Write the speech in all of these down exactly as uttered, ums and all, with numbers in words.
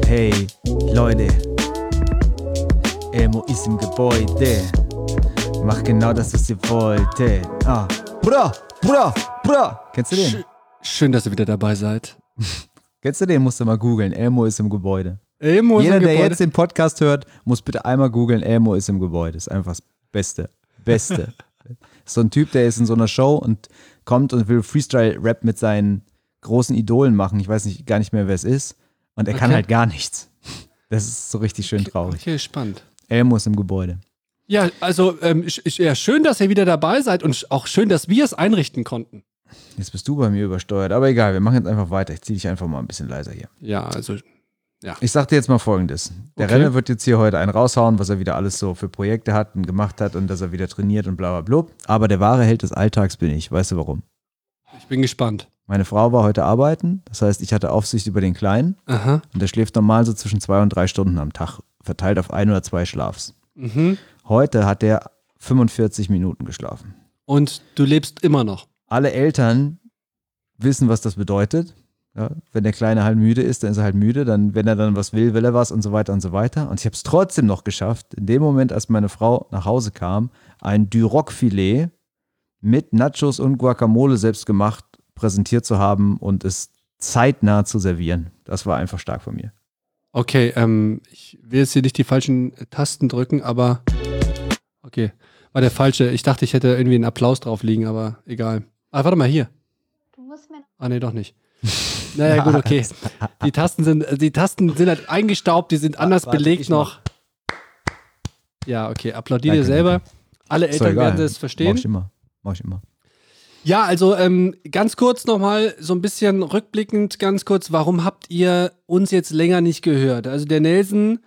Hey, Leute, Elmo ist im Gebäude. Mach genau das, was ihr wollt. Ah, Bruder, Bruder, Bruder. Kennst du den? Sch- Schön, dass ihr wieder dabei seid. Kennst du den? Musst du mal googeln. Elmo ist im Gebäude. Elmo ist Jeder, im Gebäude. der jetzt den Podcast hört, muss bitte einmal googeln. Elmo ist im Gebäude. Ist einfach das Beste. Beste. So ein Typ, der ist in so einer Show und kommt und will Freestyle-Rap mit seinen großen Idolen machen. Ich weiß nicht, gar nicht mehr, wer es ist. Und er Okay. kann halt gar nichts. Das ist so richtig schön traurig. Okay, spannend. Elmo ist im Gebäude. Ja, also ähm, ich, ich, ja, schön, dass ihr wieder dabei seid und auch schön, dass wir es einrichten konnten. Jetzt bist du bei mir übersteuert. Aber egal, wir machen jetzt einfach weiter. Ich zieh dich einfach mal ein bisschen leiser hier. Ja, also Ich sag dir jetzt mal Folgendes. Der Okay. Renner wird jetzt hier heute einen raushauen, was er wieder alles so für Projekte hat und gemacht hat und dass er wieder trainiert und bla bla bla. Aber der wahre Held des Alltags bin ich. Weißt du warum? ich bin gespannt. Meine Frau war heute arbeiten. Das heißt, ich hatte Aufsicht über den Kleinen. Aha. Und der schläft normal so zwischen zwei und drei Stunden am Tag. Verteilt auf ein oder zwei Schlafs. Mhm. Heute hat der fünfundvierzig Minuten geschlafen. Und du lebst immer noch. Alle Eltern wissen, was das bedeutet. Ja, wenn der Kleine halt müde ist, dann ist er halt müde. Dann, wenn er dann was will, will er was und so weiter und so weiter. Und ich habe es trotzdem noch geschafft, in dem Moment, als meine Frau nach Hause kam, ein Duroc-Filet mit Nachos und Guacamole selbst gemacht präsentiert zu haben und es zeitnah zu servieren. Das war einfach stark von mir. Okay, ähm, ich will jetzt hier nicht die falschen äh, Tasten drücken, aber okay, war der falsche. Ich dachte, ich hätte irgendwie einen Applaus drauf liegen, aber egal. Ah, warte mal, hier. Du musst mir noch Ah, nee, doch nicht. Naja, gut, okay. Die Tasten sind, äh, die Tasten sind halt eingestaubt, die sind anders warte, belegt ich mach. noch. Ja, okay, applaudier dir Danke, selber. danke. Alle Ist doch Eltern egal. werden das Mach verstehen. ich immer. Mach ich immer. Ja, also ähm, ganz kurz nochmal, so ein bisschen rückblickend, ganz kurz, warum habt ihr uns jetzt länger nicht gehört? Also der Nelson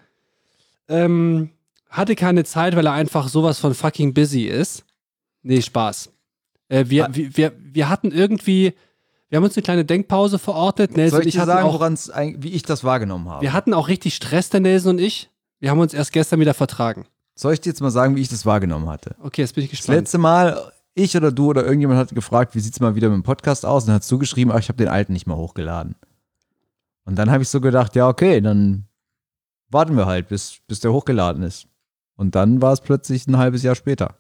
ähm, hatte keine Zeit, weil er einfach sowas von fucking busy ist. Nee, Spaß. Äh, wir, Ah. wir, wir, wir hatten irgendwie, wir haben uns eine kleine Denkpause verordnet. Nelson Soll und ich ich dir hatten sagen, auch, woran's ein- wie ich das wahrgenommen habe? wir hatten auch richtig Stress, der Nelson und ich. Wir haben uns erst gestern wieder vertragen. Soll ich dir jetzt mal sagen, wie ich das wahrgenommen hatte? Okay, jetzt bin ich Das gespannt. letzte Mal, ich oder du oder irgendjemand hat gefragt, wie sieht's mal wieder mit dem Podcast aus? Und dann hast du geschrieben, ach, ich habe den alten nicht mal hochgeladen. Und dann habe ich so gedacht, ja, okay, dann warten wir halt, bis, bis der hochgeladen ist. Und dann war es plötzlich ein halbes Jahr später.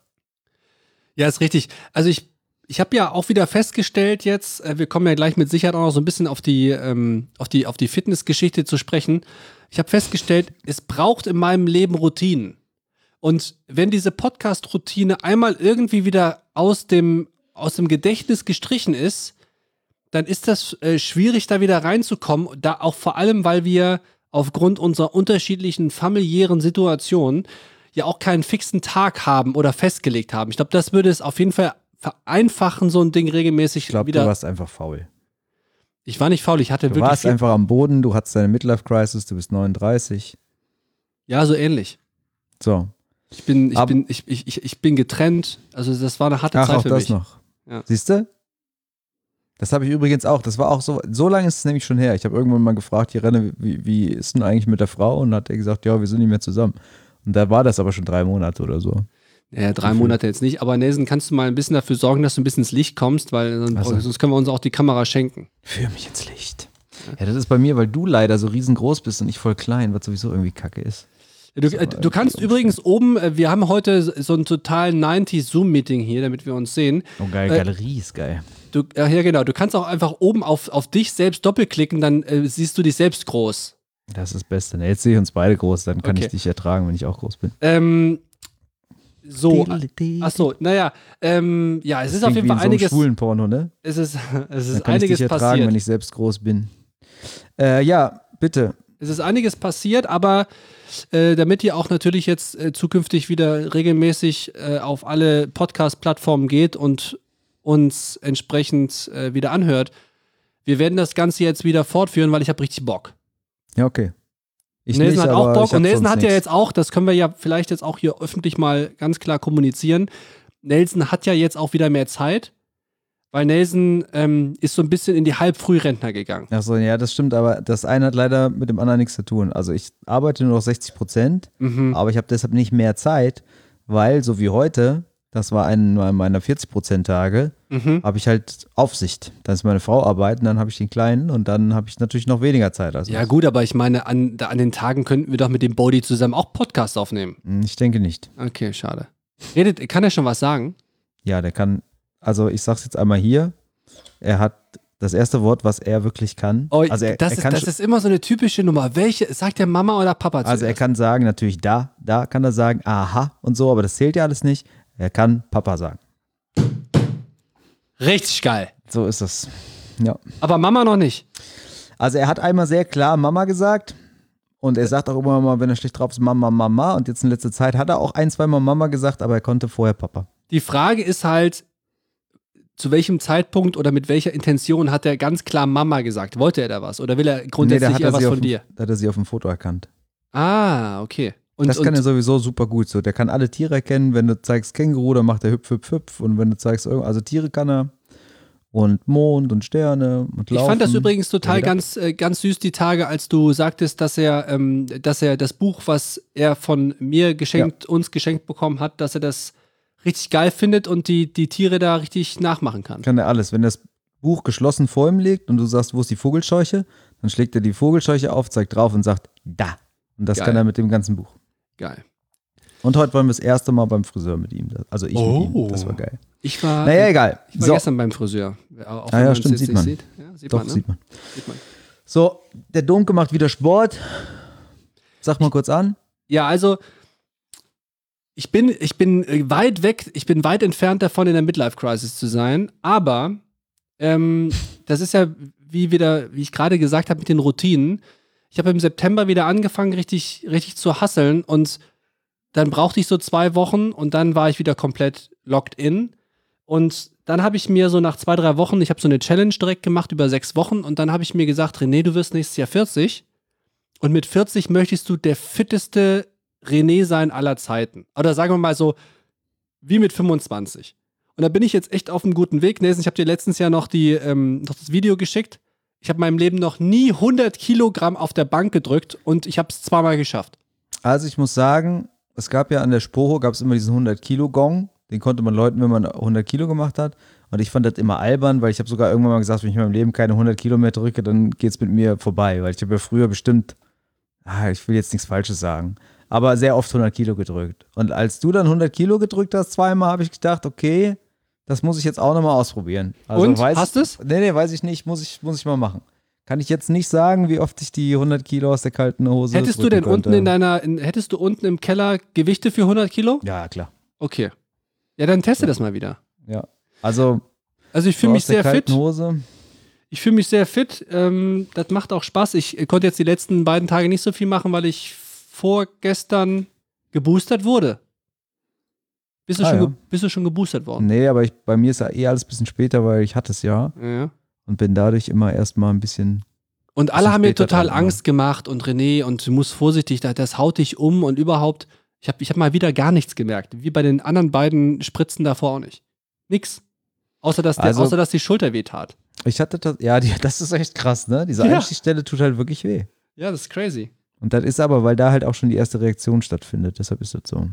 Ja, ist richtig. Also ich, ich habe ja auch wieder festgestellt jetzt, äh, wir kommen ja gleich mit Sicherheit auch noch so ein bisschen auf die, ähm, auf die, auf die Fitnessgeschichte zu sprechen. Ich habe festgestellt, es braucht in meinem Leben Routinen. Und wenn diese Podcast-Routine einmal irgendwie wieder aus dem, aus dem Gedächtnis gestrichen ist, dann ist das äh, schwierig, da wieder reinzukommen. Da auch vor allem, weil wir aufgrund unserer unterschiedlichen familiären Situationen ja auch keinen fixen Tag haben oder festgelegt haben. Ich glaube, das würde es auf jeden Fall vereinfachen, so ein Ding regelmäßig Ich glaube, wieder. du warst einfach faul. Ich war nicht faul, ich hatte Du wirklich warst viel, einfach am Boden, du hattest deine Midlife-Crisis, du bist neununddreißig. ja, so ähnlich. So. Ich bin, ich Ab- bin, ich, ich, ich, ich bin getrennt. Also das war eine harte Ach, Zeit auch für das mich. noch. Ja. Siehst du? Das habe ich übrigens auch. Das war auch so, so lange ist es nämlich schon her. Ich habe irgendwann mal gefragt, hier Renne, wie, wie ist denn eigentlich mit der Frau? Und dann hat er gesagt, ja, wir sind nicht mehr zusammen. Und da war das aber schon drei Monate oder so. Naja, drei Monate jetzt nicht. Aber Nelson, kannst du mal ein bisschen dafür sorgen, dass du ein bisschen ins Licht kommst, weil sonst, Ach so. sonst können wir uns auch die Kamera schenken. Führ mich ins Licht. Ja, das ist bei mir, weil du leider so riesengroß bist und ich voll klein, was sowieso irgendwie kacke ist. Du, äh, du kannst übrigens oben, äh, wir haben heute so ein total neunziger Zoom-Meeting hier, damit wir uns sehen. Oh geil, Äh, Galerie ist geil. Du, ja, ja, genau. Du kannst auch einfach oben auf, auf dich selbst doppelklicken, dann äh, siehst du dich selbst groß. Das ist das Beste. Ne? Jetzt sehe ich uns beide groß, dann kann Okay. ich dich ertragen, wenn ich auch groß bin. Ähm, so, achso, naja, ähm, ja, es ist auf jeden Fall einiges, So schwulen Porno, ne? es ist, es Dann ist kann ich einiges dich ertragen, passiert. wenn ich selbst groß bin. Äh, ja, bitte. Es ist einiges passiert, aber äh, damit ihr auch natürlich jetzt äh, zukünftig wieder regelmäßig äh, auf alle Podcast-Plattformen geht und uns entsprechend äh, wieder anhört, wir werden das Ganze jetzt wieder fortführen, weil ich habe richtig Bock. Ja, okay. Ich Nelson nicht, hat aber auch Bock ich hab und Nelson sonst hat ja nix. jetzt auch, das können wir ja vielleicht jetzt auch hier öffentlich mal ganz klar kommunizieren, Nelson hat ja jetzt auch wieder mehr Zeit, weil Nelson ähm, ist so ein bisschen in die Halbfrührentner gegangen. Achso, ja, das stimmt, aber das eine hat leider mit dem anderen nichts zu tun. Also ich arbeite nur noch sechzig Prozent, Mhm. aber ich habe deshalb nicht mehr Zeit, weil so wie heute, das war einer meiner vierzig Prozent Tage, Mhm. habe ich halt Aufsicht. Dann ist meine Frau arbeiten, dann habe ich den Kleinen und dann habe ich natürlich noch weniger Zeit. Also Ja gut, aber ich meine, an, da- an den Tagen könnten wir doch mit dem Bodhi zusammen auch Podcasts aufnehmen. ich denke nicht. Okay, schade. Redet, kann er schon was sagen? Ja, der kann, also ich sag's jetzt einmal hier, er hat das erste Wort, was er wirklich kann. Oh, also er, das, er ist, kann das schon- ist immer so eine typische Nummer. Welche, sagt der Mama oder Papa Also er zuerst? kann sagen, natürlich da, da kann er sagen, aha und so, aber das zählt ja alles nicht. Er kann Papa sagen. Richtig geil. So ist es. Ja. Aber Mama noch nicht. Also er hat einmal sehr klar Mama gesagt und er sagt auch immer mal, wenn er schlecht drauf ist, Mama, Mama. Und jetzt in letzter Zeit hat er auch ein, zwei Mal Mama gesagt, aber er konnte vorher Papa. Die Frage ist halt, zu welchem Zeitpunkt oder mit welcher Intention hat er ganz klar Mama gesagt? Wollte er da was? Oder will er grundsätzlich da hat eher er was sie auf von dem, dir? Da hat er sie auf dem Foto erkannt. Ah, okay. Und, das kann und, er sowieso super gut. So, der kann alle Tiere erkennen. Wenn du zeigst Känguru, dann macht er hüpf, hüpf, hüpf. Und wenn du zeigst, irgend- also Tiere kann er. Und Mond und Sterne und ich Laufen. fand das übrigens total Ja, ganz, äh, ganz süß, die Tage, als du sagtest, dass er, ähm, dass er das Buch, was er von mir geschenkt, uns geschenkt bekommen hat, dass er das richtig geil findet und die, die Tiere da richtig nachmachen kann. Kann er alles. Wenn das Buch geschlossen vor ihm liegt und du sagst, wo ist die Vogelscheuche, dann schlägt er die Vogelscheuche auf, zeigt drauf und sagt, da. Und das Geil. kann er mit dem ganzen Buch. Geil. Und heute waren wir das erste Mal beim Friseur mit ihm. Also ich Oh. mit ihm. Das war geil. Ich war, Naja, egal. ich war So. gestern beim Friseur. Auch Ah wenn ja, man es stimmt, jetzt sieht nicht man. Sieht. Ja, sieht Doch, man, ne? sieht man. Sieht man. So, der Domke macht wieder Sport. Sag mal kurz an. Ja, also ich bin, ich bin äh, weit weg, ich bin weit entfernt davon, in der Midlife-Crisis zu sein, aber ähm, das ist ja, wie wieder, wie ich gerade gesagt habe, mit den Routinen. Ich habe im September wieder angefangen, richtig, richtig zu hustlen und dann brauchte ich so zwei Wochen und dann war ich wieder komplett locked in. Und dann habe ich mir so nach zwei, drei Wochen, ich habe so eine Challenge direkt gemacht über sechs Wochen und dann habe ich mir gesagt, René, du wirst nächstes Jahr vierzig und mit vierzig möchtest du der fitteste René sein aller Zeiten. Oder sagen wir mal so, wie mit fünfundzwanzig. Und da bin ich jetzt echt auf einem guten Weg. Nelson, ich habe dir letztens ja noch, die, ähm, noch das Video geschickt. Ich habe in meinem Leben noch nie hundert Kilogramm auf der Bank gedrückt und ich habe es zweimal geschafft. Also ich muss sagen, es gab ja an der Spoho, gab es immer diesen hundert-Kilo-Gong. Den konnte man läuten, wenn man hundert Kilo gemacht hat. Und ich fand das immer albern, weil ich habe sogar irgendwann mal gesagt, wenn ich in meinem Leben keine hundert Kilo mehr drücke, dann geht es mit mir vorbei. Weil ich habe ja früher bestimmt, ah, ich will jetzt nichts Falsches sagen, aber sehr oft hundert Kilo gedrückt. Und als du dann hundert Kilo gedrückt hast, zweimal, habe ich gedacht, okay, das muss ich jetzt auch nochmal ausprobieren. Also Und? weiß Hast ich, du's? Nee, nee, weiß ich nicht, muss ich, muss ich mal machen. Kann ich jetzt nicht sagen, wie oft ich die hundert Kilo aus der kalten Hose Hättest du drücken denn könnte. unten in deiner, in, hättest du unten im Keller Gewichte für hundert Kilo? Ja, klar. Okay. Ja, dann teste das mal wieder. Ja. Also, Also ich so fühle mich aus der sehr fit. kalten Hose. Ich fühle mich sehr fit. Ähm, das macht auch Spaß. Ich äh, konnte jetzt die letzten beiden Tage nicht so viel machen, weil ich vorgestern geboostert wurde. Bist du, Ah, schon, ja. ge bist du schon geboostert worden? Nee, aber ich, bei mir ist ja eh alles ein bisschen später, weil ich hatte es ja Ja. und bin dadurch immer erstmal ein bisschen. Und alle Bisschen haben mir später total dran, Angst gemacht und René und du musst vorsichtig, das, das haut dich um und überhaupt. Ich habe ich hab mal wieder gar nichts gemerkt. Wie bei den anderen beiden Spritzen davor auch nicht. Nix. Außer dass, der, Also- außer, dass die Schulter weh tat. Ich hatte das, ja, die, das ist echt krass, ne? Diese Ja. Einstichstelle tut halt wirklich weh. Ja, das ist crazy. Und das ist aber, weil da halt auch schon die erste Reaktion stattfindet. Deshalb ist das so.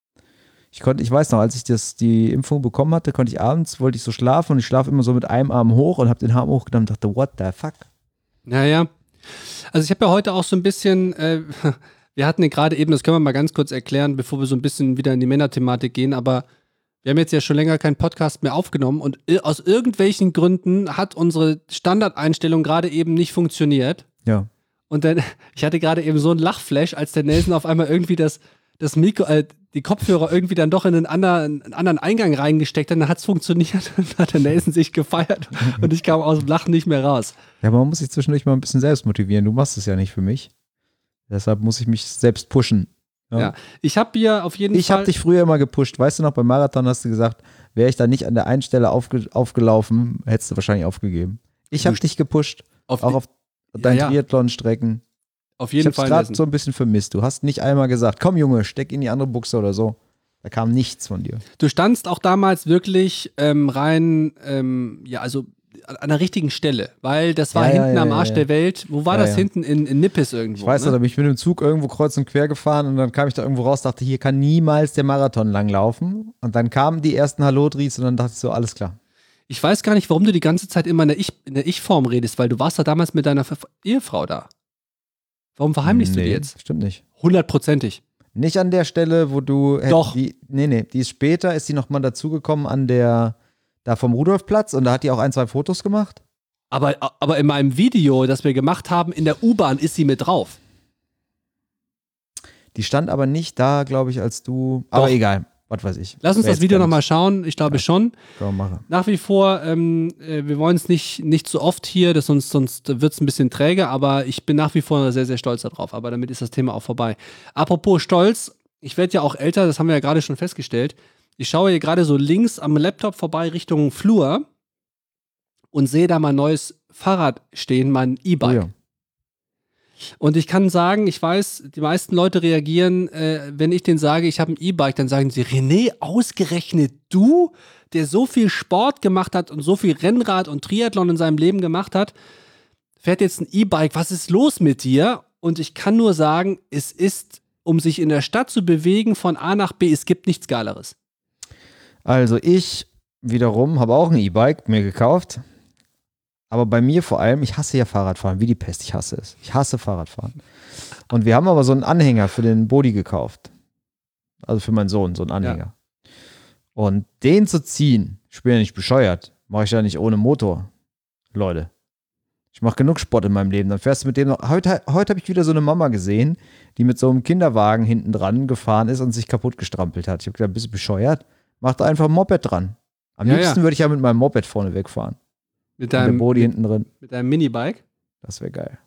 Ich konnte, ich weiß noch, als ich das, die Impfung bekommen hatte, konnte ich abends, wollte ich so schlafen und ich schlafe immer so mit einem Arm hoch und habe den Arm hochgenommen und dachte, what the fuck? Naja. Also ich habe ja heute auch so ein bisschen, äh, wir hatten ja gerade eben, das können wir mal ganz kurz erklären, bevor wir so ein bisschen wieder in die Männerthematik gehen, aber wir haben jetzt ja schon länger keinen Podcast mehr aufgenommen und i- aus irgendwelchen Gründen hat unsere Standardeinstellung gerade eben nicht funktioniert. Ja. Und dann, ich hatte gerade eben so einen Lachflash, als der Nelson auf einmal irgendwie das, das Mikro, äh, die Kopfhörer irgendwie dann doch in einen anderen, einen anderen Eingang reingesteckt hat, dann hat es funktioniert und dann hat der Nelson sich gefeiert und ich kam aus dem Lachen nicht mehr raus. Ja, aber man muss sich zwischendurch mal ein bisschen selbst motivieren. Du machst es ja nicht für mich. Deshalb muss ich mich selbst pushen. Ja. Ich habe hier auf jeden Ich Fall. habe dich früher immer gepusht. Weißt du noch, beim Marathon hast du gesagt, wäre ich da nicht an der einen Stelle aufge aufgelaufen, hättest du wahrscheinlich aufgegeben. Ich habe Du- dich gepusht, auf, auch auf deinen ja. Triathlon-Strecken. auf Ich jeden habe es Fall. gerade Nelson. so ein bisschen vermisst. Du hast nicht einmal gesagt, komm Junge, steck in die andere Buchse oder so. Da kam nichts von dir. Du standst auch damals wirklich ähm, rein, ähm, ja, also an an der richtigen Stelle, weil das war Ja, ja, hinten ja, am ja, Arsch ja. der Welt. Wo war Ja, das ja. hinten? In, in Nippes irgendwo. Ich weiß noch, ne? da bin ich mit dem Zug irgendwo kreuz und quer gefahren und dann kam ich da irgendwo raus, dachte, hier kann niemals der Marathon langlaufen. Und dann kamen die ersten Hallodris und dann dachte ich so, alles klar. Ich weiß gar nicht, warum du die ganze Zeit immer in der Ich- in der Ich-Form redest, weil du warst da damals mit deiner Ver- Ehefrau da. Warum verheimlichst du die jetzt? Stimmt nicht. Hundertprozentig. Nicht an der Stelle, wo du. hätt- Doch. Die, nee, nee, die ist später, ist die nochmal dazugekommen an der. Da vom Rudolfplatz und da hat die auch ein, zwei Fotos gemacht. Aber, aber in meinem Video, das wir gemacht haben, in der U-Bahn ist sie mit drauf. Die stand aber nicht da, glaube ich, als du. Aber Doch. egal, was weiß ich. Lass uns Wär das jetzt Video gar nochmal nicht- schauen. Ich glaube Ja. schon. Können wir machen. Nach wie vor, ähm, äh, wir wollen es nicht, nicht so oft hier, das sonst, sonst wird es ein bisschen träge, aber ich bin nach wie vor sehr, sehr stolz darauf. Aber damit ist das Thema auch vorbei. Apropos Stolz, ich werde ja auch älter, das haben wir ja gerade schon festgestellt. Ich schaue hier gerade so links am Laptop vorbei Richtung Flur und sehe da mein neues Fahrrad stehen, mein E-Bike. Oh ja. Und ich kann sagen, ich weiß, die meisten Leute reagieren, äh, wenn ich denen sage, ich habe ein E-Bike, dann sagen sie, René, ausgerechnet du, der so viel Sport gemacht hat und so viel Rennrad und Triathlon in seinem Leben gemacht hat, fährt jetzt ein E-Bike, was ist los mit dir? Und ich kann nur sagen, es ist, um sich in der Stadt zu bewegen von A nach B, es gibt nichts Geileres. Also ich wiederum habe auch ein E-Bike mir gekauft. Aber bei mir vor allem, ich hasse ja Fahrradfahren, wie die Pest, ich hasse es. Ich hasse Fahrradfahren. Und wir haben aber so einen Anhänger für den Body gekauft. Also für meinen Sohn, so einen Anhänger. Ja. Und den zu ziehen, ich bin ja nicht bescheuert, mache ich ja nicht ohne Motor. Leute, ich mache genug Sport in meinem Leben. Dann fährst du mit dem noch. Heute, heute habe ich wieder so eine Mama gesehen, die mit so einem Kinderwagen hinten dran gefahren ist und sich kaputt gestrampelt hat. Ich habe gedacht, bist du bescheuert? Mach da einfach ein Moped dran. Am Ja, liebsten ja. würde ich ja mit meinem Moped vorne wegfahren. Mit Und der deinem, Body mit, hinten drin. mit deinem Minibike. Das wäre geil.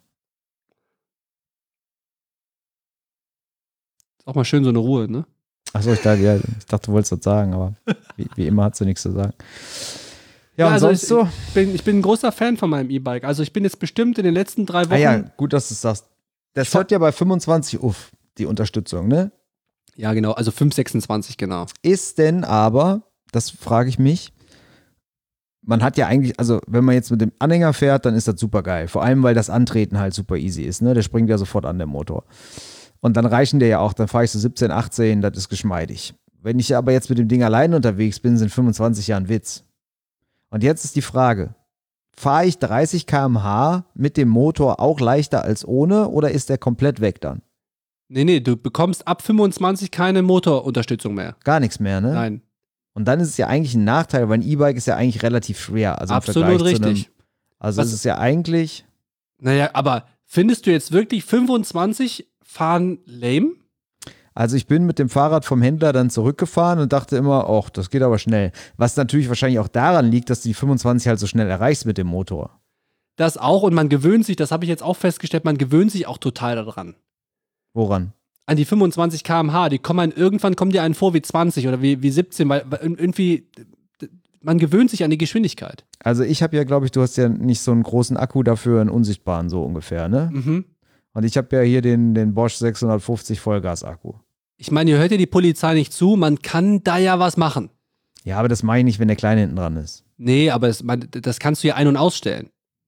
Ist auch mal schön so eine Ruhe, ne? Achso, ich dachte, ja, ich dachte, du wolltest was sagen, aber wie, wie immer hat sie nichts zu sagen. Ja, Ja, und also sonst ich- so? Ich bin, ich bin ein großer Fan von meinem E-Bike. Also ich bin jetzt bestimmt in den letzten drei Wochen. Ah ja, gut, dass du es sagst. Das hört ja bei fünfundzwanzig auf, die Unterstützung, ne? Ja, genau. Also fünf sechsundzwanzig, genau. Ist denn aber, das frage ich mich, man hat ja eigentlich, also wenn man jetzt mit dem Anhänger fährt, dann ist das super geil. Vor allem, weil das Antreten halt super easy ist, ne? Der springt ja sofort an, der Motor. Und dann reichen der ja auch, dann fahre ich so siebzehn, achtzehn, das ist geschmeidig. Wenn ich aber jetzt mit dem Ding allein unterwegs bin, sind fünfundzwanzig ja ein Witz. Und jetzt ist die Frage, fahre ich dreißig Kilometer pro Stunde mit dem Motor auch leichter als ohne oder ist der komplett weg dann? Nee, nee, du bekommst ab fünfundzwanzig keine Motorunterstützung mehr. Gar nichts mehr, ne? Nein. Und dann ist es ja eigentlich ein Nachteil, weil ein E-Bike ist ja eigentlich relativ schwer. Also im Absolut Vergleich zu einem, richtig. also Was- es ist ja eigentlich, Naja, aber findest du jetzt wirklich fünfundzwanzig fahren lame? also ich bin mit dem Fahrrad vom Händler dann zurückgefahren und dachte immer, ach, das geht aber schnell. Was natürlich wahrscheinlich auch daran liegt, dass du die fünfundzwanzig halt so schnell erreichst mit dem Motor. Das auch und man gewöhnt sich, das habe ich jetzt auch festgestellt, man gewöhnt sich auch total daran. Woran? An die fünfundzwanzig Kilometer pro Stunde, die kommen einen, irgendwann kommen dir einen vor wie zwanzig oder wie, wie siebzehn, weil, weil irgendwie, man gewöhnt sich an die Geschwindigkeit. Also ich habe ja, glaube ich, du hast ja nicht so einen großen Akku dafür, einen unsichtbaren so ungefähr, ne? Mhm. Und ich habe ja hier den, den Bosch sechshundertfünfzig Vollgas-Akku. Ich meine, ihr hört ja die Polizei nicht zu, man kann da ja was machen. Ja, aber das mache ich nicht, wenn der Kleine hinten dran ist. Nee, aber das, man, das kannst du ja ein- und ausstellen.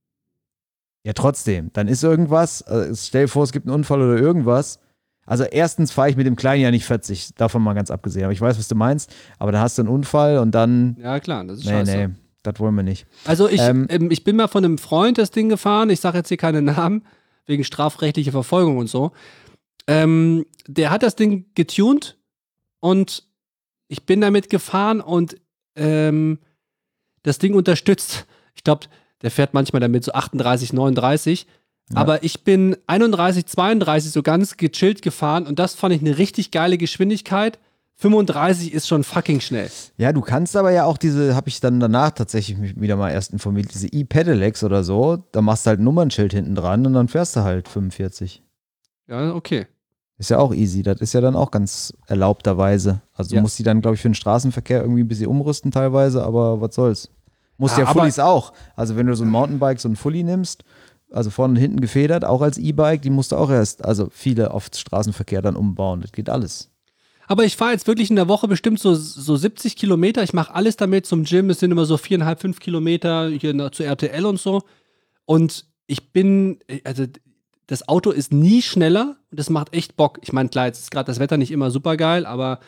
Ja, trotzdem. Dann ist irgendwas, äh, stell dir vor, es gibt einen Unfall oder irgendwas. Also erstens fahre ich mit dem Kleinen ja nicht vierzig, davon mal ganz abgesehen. Aber ich weiß, was du meinst. Aber dann hast du einen Unfall und dann, Ja, klar, das ist nee, scheiße. nee, das wollen wir nicht. Also ich, Ähm, ähm, ich bin mal von einem Freund das Ding gefahren, ich sage jetzt hier keine Namen, wegen strafrechtlicher Verfolgung und so. Ähm, der hat das Ding getuned und ich bin damit gefahren und ähm, das Ding unterstützt. Ich glaube, der fährt manchmal damit so achtunddreißig, neununddreißig. Ja. Aber ich bin einunddreißig, zweiunddreißig so ganz gechillt gefahren und das fand ich eine richtig geile Geschwindigkeit. fünfunddreißig ist schon fucking schnell. Ja, du kannst aber ja auch diese, habe ich dann danach tatsächlich mich wieder mal erst informiert, diese E-Pedelecs oder so, da machst du halt ein Nummernschild hinten dran und dann fährst du halt fünfundvierzig. Ja, okay. Ist ja auch easy, das ist ja dann auch ganz erlaubterweise. Also du Ja. musst die dann, glaube ich, für den Straßenverkehr irgendwie ein bisschen umrüsten teilweise, aber was soll's. Musst Ja, ja, aber- Fullies auch. Also wenn du so ein Mountainbike, so ein Fully nimmst, also vorne und hinten gefedert, auch als E-Bike, die musst du auch erst, also viele auf Straßenverkehr dann umbauen. Das geht alles. Aber ich fahre jetzt wirklich in der Woche bestimmt so, so siebzig Kilometer. Ich mache alles damit zum Gym. Es sind immer so viereinhalb, fünf Kilometer hier nach, zu R T L und so. Und ich bin, also das Auto ist nie schneller und das macht echt Bock. Ich meine, klar, jetzt ist gerade das Wetter nicht immer super geil, aber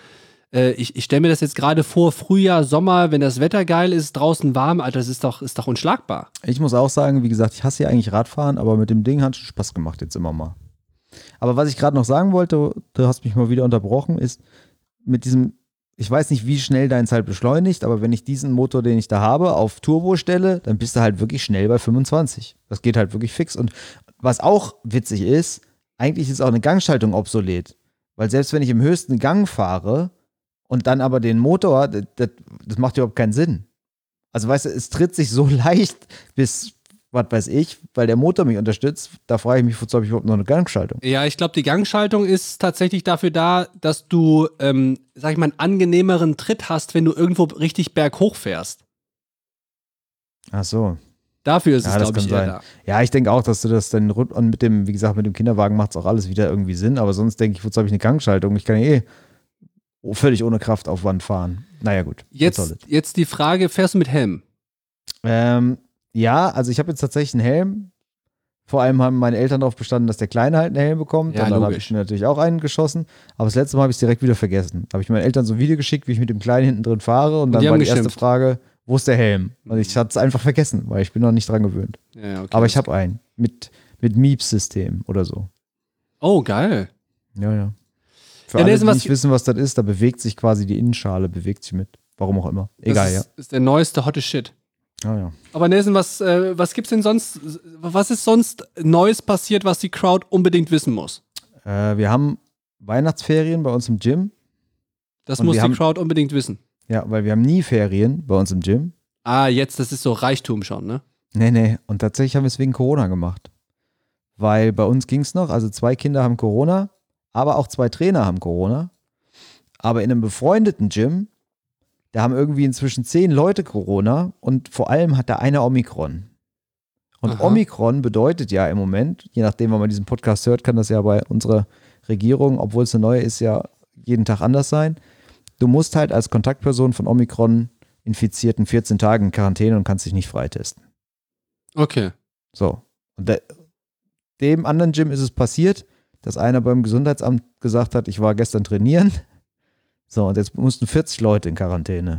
äh, ich, ich stelle mir das jetzt gerade vor, Frühjahr, Sommer, wenn das Wetter geil ist, draußen warm, Alter, das ist doch, ist doch unschlagbar. Ich muss auch sagen, wie gesagt, ich hasse ja eigentlich Radfahren, aber mit dem Ding hat es Spaß gemacht jetzt immer mal. Aber was ich gerade noch sagen wollte, du hast mich mal wieder unterbrochen, ist mit diesem, ich weiß nicht, wie schnell deins halt beschleunigt, aber wenn ich diesen Motor, den ich da habe, auf Turbo stelle, dann bist du halt wirklich schnell bei fünfundzwanzig. Das geht halt wirklich fix. Und was auch witzig ist, eigentlich ist auch eine Gangschaltung obsolet. Weil selbst wenn ich im höchsten Gang fahre und dann aber den Motor, das, das, das macht überhaupt keinen Sinn. Also weißt du, es tritt sich so leicht bis, was weiß ich, weil der Motor mich unterstützt, da frage ich mich, wozu habe ich überhaupt noch eine Gangschaltung? Ja, ich glaube, die Gangschaltung ist tatsächlich dafür da, dass du, ähm, sag ich mal, einen angenehmeren Tritt hast, wenn du irgendwo richtig berghoch fährst. Ach so. Dafür ist Ja, es, das glaube ich, kann eher sein. da. Ja, ich denke auch, dass du das dann rund- und mit dem, wie gesagt, mit dem Kinderwagen macht es auch alles wieder irgendwie Sinn, aber sonst denke ich, wozu habe ich eine Gangschaltung? Ich kann ja eh völlig ohne Kraftaufwand fahren. Naja, gut. Jetzt, jetzt die Frage, fährst du mit Helm? Ähm, ja, also ich habe jetzt tatsächlich einen Helm. Vor allem haben meine Eltern darauf bestanden, dass der Kleine halt einen Helm bekommt. Ja, und dann habe logisch. ich mir natürlich auch einen geschossen. Aber das letzte Mal habe ich es direkt wieder vergessen. Da habe ich meinen Eltern so ein Video geschickt, wie ich mit dem Kleinen hinten drin fahre. Und dann die war haben die erste geschimpft. Frage, wo ist der Helm? Und ich hatte es einfach vergessen, weil ich bin noch nicht dran gewöhnt. Ja, okay. Aber ich habe einen mit, mit Miep-System oder so. Oh, geil. Ja, ja. Für Ja, alle, Nelson, die was- nicht wissen, was das ist, da bewegt sich quasi die Innenschale, bewegt sich mit. Warum auch immer. Egal, das ja. ist, ist der neueste hotte Shit. Ja, ja. Aber Nelson, was, äh, was gibt's denn sonst, was ist sonst Neues passiert, was die Crowd unbedingt wissen muss? Äh, wir haben Weihnachtsferien bei uns im Gym. Das Und muss wir die haben- Crowd unbedingt wissen. Ja, weil wir haben nie Ferien bei uns im Gym. Ah, jetzt, das ist so Reichtum schon, ne? Nee, nee. Und tatsächlich haben wir es wegen Corona gemacht. Weil bei uns ging es noch, also zwei Kinder haben Corona, aber auch zwei Trainer haben Corona. Aber in einem befreundeten Gym, da haben irgendwie inzwischen zehn Leute Corona und vor allem hat da einer Omikron. Und Aha. Omikron bedeutet ja im Moment, je nachdem, wann man diesen Podcast hört, kann das ja bei unserer Regierung, obwohl es eine neue ist, ja jeden Tag anders sein. Du musst halt als Kontaktperson von Omikron Infizierten vierzehn Tage in Quarantäne und kannst dich nicht freitesten. Okay. So. Und de, dem anderen Gym ist es passiert, dass einer beim Gesundheitsamt gesagt hat, ich war gestern trainieren. So, und jetzt mussten vierzig Leute in Quarantäne.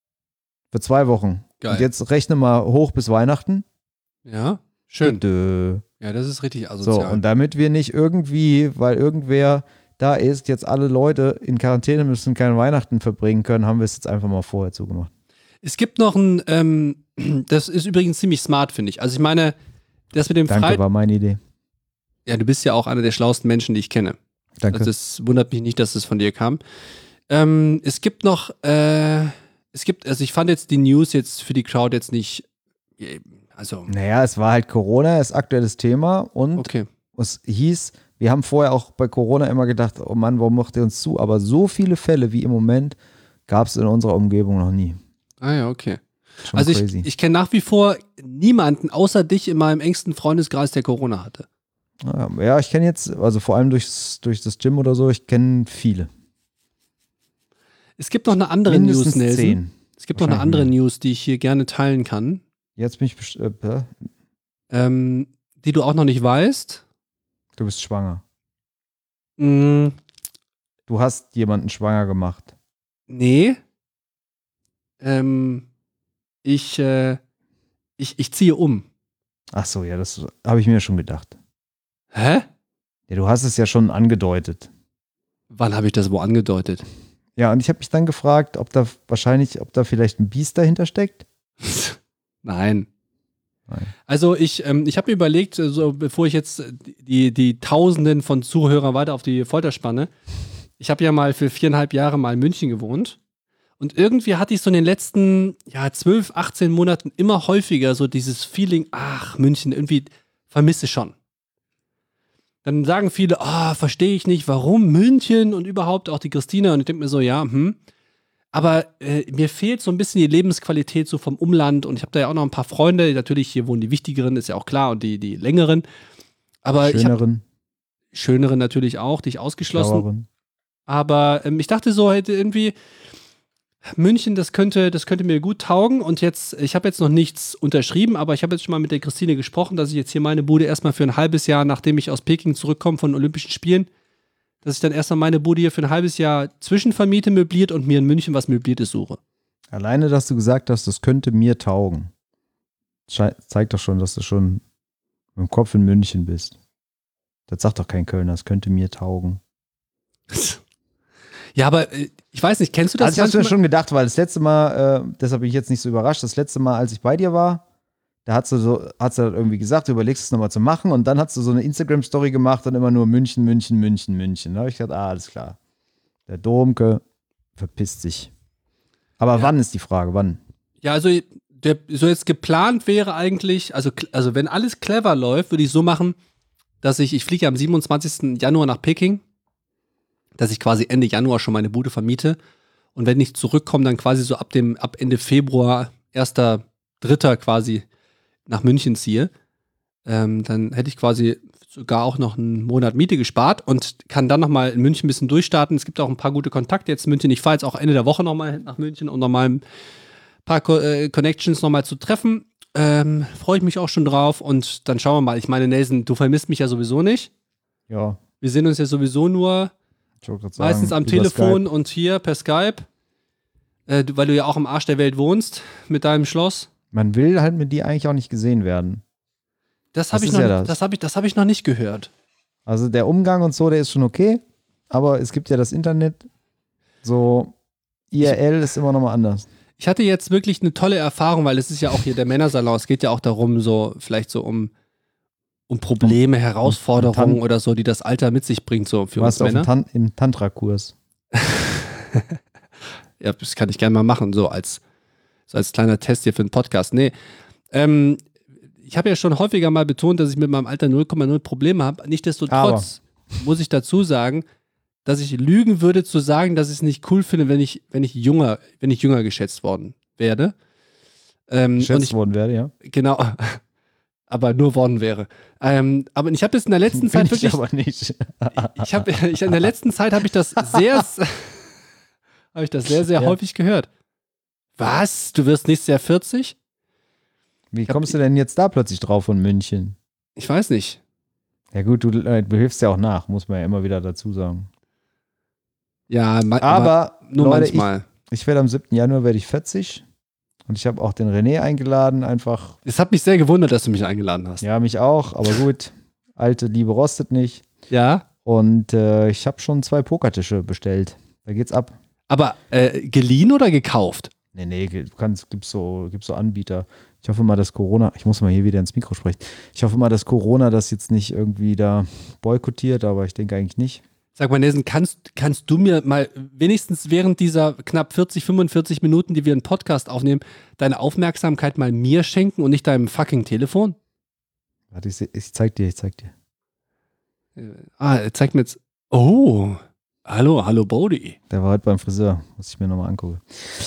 Für zwei Wochen. Geil. Und jetzt rechne mal hoch bis Weihnachten. Ja, schön. Dö. Ja, das ist richtig So, asozial. und damit wir nicht irgendwie, weil irgendwer da ist, jetzt alle Leute in Quarantäne müssen, keine Weihnachten verbringen können, haben wir es jetzt einfach mal vorher zugemacht. Es gibt noch ein, ähm, das ist übrigens ziemlich smart, finde ich. Also ich meine, das mit dem Danke, Frei... war meine Idee. Ja, du bist ja auch einer der schlauesten Menschen, die ich kenne. Danke. Also es wundert mich nicht, dass es von dir kam. Ähm, es gibt noch, äh, es gibt, also ich fand jetzt die News jetzt für die Crowd jetzt nicht, äh, also, Naja, es war halt Corona, ist aktuelles Thema und okay. es hieß, wir haben vorher auch bei Corona immer gedacht, oh Mann, warum macht ihr uns zu? Aber so viele Fälle wie im Moment gab es in unserer Umgebung noch nie. Ah ja, okay. Schon Also crazy. ich, ich kenne nach wie vor niemanden außer dich in meinem engsten Freundeskreis, der Corona hatte. Ja, ja, ich kenne jetzt, also vor allem durchs, durch das Gym oder so, ich kenne viele. Es gibt noch eine andere Mindestens News, Nelson. zehn. Es gibt noch eine Wahrscheinlich andere mehr. News, die ich hier gerne teilen kann, Jetzt bin ich, best- äh, hä? ähm, die du auch noch nicht weißt. du bist schwanger. Mm, Du hast jemanden schwanger gemacht. nee. Ähm, ich, äh, ich, ich ziehe um. Ach so, ja, das habe ich mir schon gedacht. Hä? Ja, du hast es ja schon angedeutet. Wann habe ich das wo angedeutet? Ja, und ich habe mich dann gefragt, ob da wahrscheinlich, ob da vielleicht ein Biest dahinter steckt. Nein. Nein. Also ich, ähm, ich habe mir überlegt, so bevor ich jetzt die, die Tausenden von Zuhörern weiter auf die Folter spanne, ich habe ja mal für viereinhalb Jahre mal in München gewohnt und irgendwie hatte ich so in den letzten ja, zwölf, achtzehn Monaten immer häufiger so dieses Feeling, ach München, irgendwie vermisse schon. Dann sagen viele, ah, verstehe ich nicht, warum München und überhaupt auch die Christina und ich denke mir so, ja, hm. Aber äh, mir fehlt so ein bisschen die Lebensqualität so vom Umland und ich habe da ja auch noch ein paar Freunde, natürlich hier wohnen die wichtigeren, ist ja auch klar, und die, die längeren. Aber ich habe Schöneren, schöneren natürlich auch, die ich ausgeschlossen. schlaueren. Aber ähm, ich dachte so, hätte irgendwie München, das könnte, das könnte mir gut taugen und jetzt, ich habe jetzt noch nichts unterschrieben, aber ich habe jetzt schon mal mit der Christine gesprochen, dass ich jetzt hier meine Bude erstmal für ein halbes Jahr, nachdem ich aus Peking zurückkomme von Olympischen Spielen, dass ich dann erstmal meine Bude hier für ein halbes Jahr zwischenvermiete, möbliert und mir in München was Möbliertes suche. Alleine, dass du gesagt hast, das könnte mir taugen, Sche- zeigt doch schon, dass du schon mit dem Kopf in München bist. Das sagt doch kein Kölner, das könnte mir taugen. Ja, aber äh, ich weiß nicht, kennst du das? Also ich hab's mir manchmal? schon gedacht, weil das letzte Mal, äh, deshalb bin ich jetzt nicht so überrascht, das letzte Mal, als ich bei dir war, da hat sie so, hat sie irgendwie gesagt, du überlegst es nochmal zu machen und dann hat sie so eine Instagram-Story gemacht und immer nur München, München, München, München. Da habe ich gedacht, ah, alles klar. Der Domke verpisst sich. Aber Ja. wann ist die Frage, wann? Ja, also der, so jetzt geplant wäre eigentlich, also, also wenn alles clever läuft, würde ich so machen, dass ich, ich fliege am siebenundzwanzigsten Januar nach Peking, dass ich quasi Ende Januar schon meine Bude vermiete und wenn ich zurückkomme, dann quasi so ab dem, ab Ende Februar, erster Dritter quasi nach München ziehe, ähm, dann hätte ich quasi sogar auch noch einen Monat Miete gespart und kann dann nochmal in München ein bisschen durchstarten. Es gibt auch ein paar gute Kontakte jetzt in München. Ich fahre jetzt auch Ende der Woche nochmal nach München, um nochmal ein paar Co äh, Connections nochmal zu treffen. Ähm, freue ich mich auch schon drauf und dann schauen wir mal. Ich meine, Nelson, du vermisst mich ja sowieso nicht. Ja, Wir sehen uns ja sowieso nur ich wollte gerade sagen, meistens am über Telefon Skype. und hier per Skype, äh, du, weil du ja auch am Arsch der Welt wohnst mit deinem Schloss. Man will halt mit dir eigentlich auch nicht gesehen werden. Das habe Das ich, ist noch- ja das. das hab ich, das hab ich noch nicht gehört. Also der Umgang und so, der ist schon okay, aber es gibt ja das Internet. So, I R L ist immer noch mal anders. Ich hatte jetzt wirklich eine tolle Erfahrung, weil es ist ja auch hier der Männersalon. Es geht ja auch darum, so vielleicht so um, um Probleme, Herausforderungen Tan- oder so, die das Alter mit sich bringt, so für Du uns warst auf dem Männer. Tan im Tantra-Kurs. Ja, das kann ich gerne mal machen, so als, so als kleiner Test hier für den Podcast. Nee, ähm, ich habe ja schon häufiger mal betont, dass ich mit meinem Alter null Komma null Probleme habe. Nichtsdestotrotz muss ich dazu sagen, dass ich lügen würde zu sagen, dass ich es nicht cool finde, wenn ich, wenn ich jünger, wenn ich jünger geschätzt worden werde. Ähm, und Geschätzt ich, worden werde, ja. genau, aber nur worden wäre. Ähm, aber ich habe es in der letzten Bin Zeit ich wirklich, aber nicht. ich habe, ich, in der letzten Zeit habe ich das sehr, habe ich das sehr, sehr Ja. häufig gehört. Was? Du wirst nächstes Jahr vierzig? Wie kommst du denn jetzt da plötzlich drauf von München? Ich weiß nicht. Ja gut, du, äh, du hilfst ja auch nach, muss man ja immer wieder dazu sagen. Ja, ma- Aber, nur Leute, ich, manchmal. ich werde am siebten Januar werde ich vierzig und ich habe auch den René eingeladen, einfach, Es hat mich sehr gewundert, dass du mich eingeladen hast. ja, mich auch, aber gut, alte Liebe rostet nicht. Ja? Und äh, ich habe schon zwei Pokertische bestellt. Da geht's ab. Aber äh, geliehen oder gekauft? Nee, nee, du kannst, gibt's so, gibt's so Anbieter. Ich hoffe mal, dass Corona, ich muss mal hier wieder ins Mikro sprechen. Ich hoffe mal, dass Corona das jetzt nicht irgendwie da boykottiert, aber ich denke eigentlich nicht. Sag mal, Nelson, kannst, kannst du mir mal wenigstens während dieser knapp vierzig, fünfundvierzig Minuten, die wir einen Podcast aufnehmen, deine Aufmerksamkeit mal mir schenken und nicht deinem fucking Telefon? Warte, ich, seh- ich zeig dir, ich zeig dir. Ah, er zeigt mir jetzt. Oh, hallo, hallo Bodhi. Der war heute beim Friseur, muss ich mir nochmal angucken.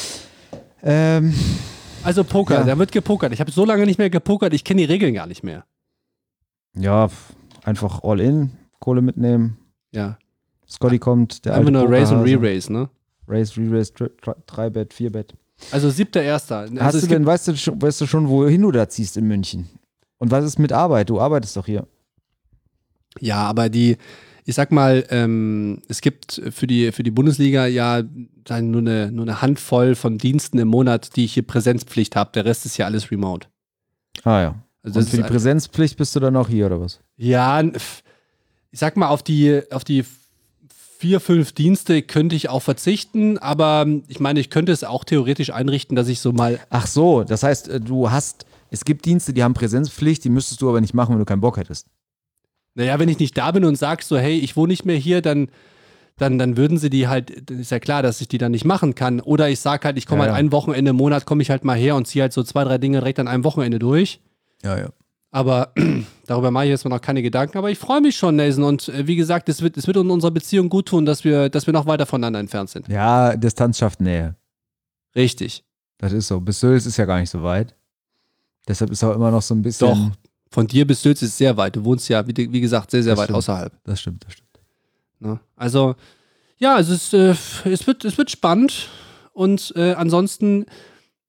Ähm, Also Poker, Ja. da wird gepokert. Ich habe so lange nicht mehr gepokert, ich kenne die Regeln gar nicht mehr. ja, f- einfach all in, Kohle mitnehmen. Ja, Scotty kommt, der einfach alte nur Raise und Pokerhase. Re-Raise, ne? Raise, Re-Raise, drei Bet, vier Bet. Also siebter Erster. Also Hast es du gibt- denn, weißt du, schon, weißt du schon, wohin du da ziehst in München? Und was ist mit Arbeit? Du arbeitest doch hier. Ja, aber die, ich sag mal, ähm, es gibt für die, für die Bundesliga ja dann nur eine, nur eine Handvoll von Diensten im Monat, die ich hier Präsenzpflicht habe. Der Rest ist ja alles remote. Ah ja. Also Und das für die ist, Präsenzpflicht bist du dann auch hier, oder was? ja, pf, ich sag mal, auf die, auf die vier, fünf Dienste könnte ich auch verzichten, aber ich meine, ich könnte es auch theoretisch einrichten, dass ich so mal, Ach so, das heißt, äh, du hast, es gibt Dienste, die haben Präsenzpflicht, die müsstest du aber nicht machen, wenn du keinen Bock hättest. naja, wenn ich nicht da bin und sag so, hey, ich wohne nicht mehr hier, dann, dann, dann würden sie die halt, dann ist ja klar, dass ich die dann nicht machen kann. Oder ich sag halt, ich komme Ja, halt ja. ein Wochenende im Monat, komme ich halt mal her und ziehe halt so zwei, drei Dinge direkt an einem Wochenende durch. Ja, ja. Aber darüber mache ich jetzt mal noch keine Gedanken. Aber ich freue mich schon, Nelson. Und äh, wie gesagt, es wird, es wird in unserer Beziehung gut tun, dass wir, dass wir noch weiter voneinander entfernt sind. Ja, Distanz schafft Nähe. Richtig. Das ist so. Bis Sülz ist ja gar nicht so weit. Deshalb ist auch immer noch so ein bisschen. Doch. Von dir bis Sülz ist sehr weit. Du wohnst ja, wie, wie gesagt, sehr, sehr Das weit stimmt. außerhalb. Das stimmt, das stimmt. Ne? Also, ja, es, ist, äh, es, wird, es wird spannend. Und äh, ansonsten,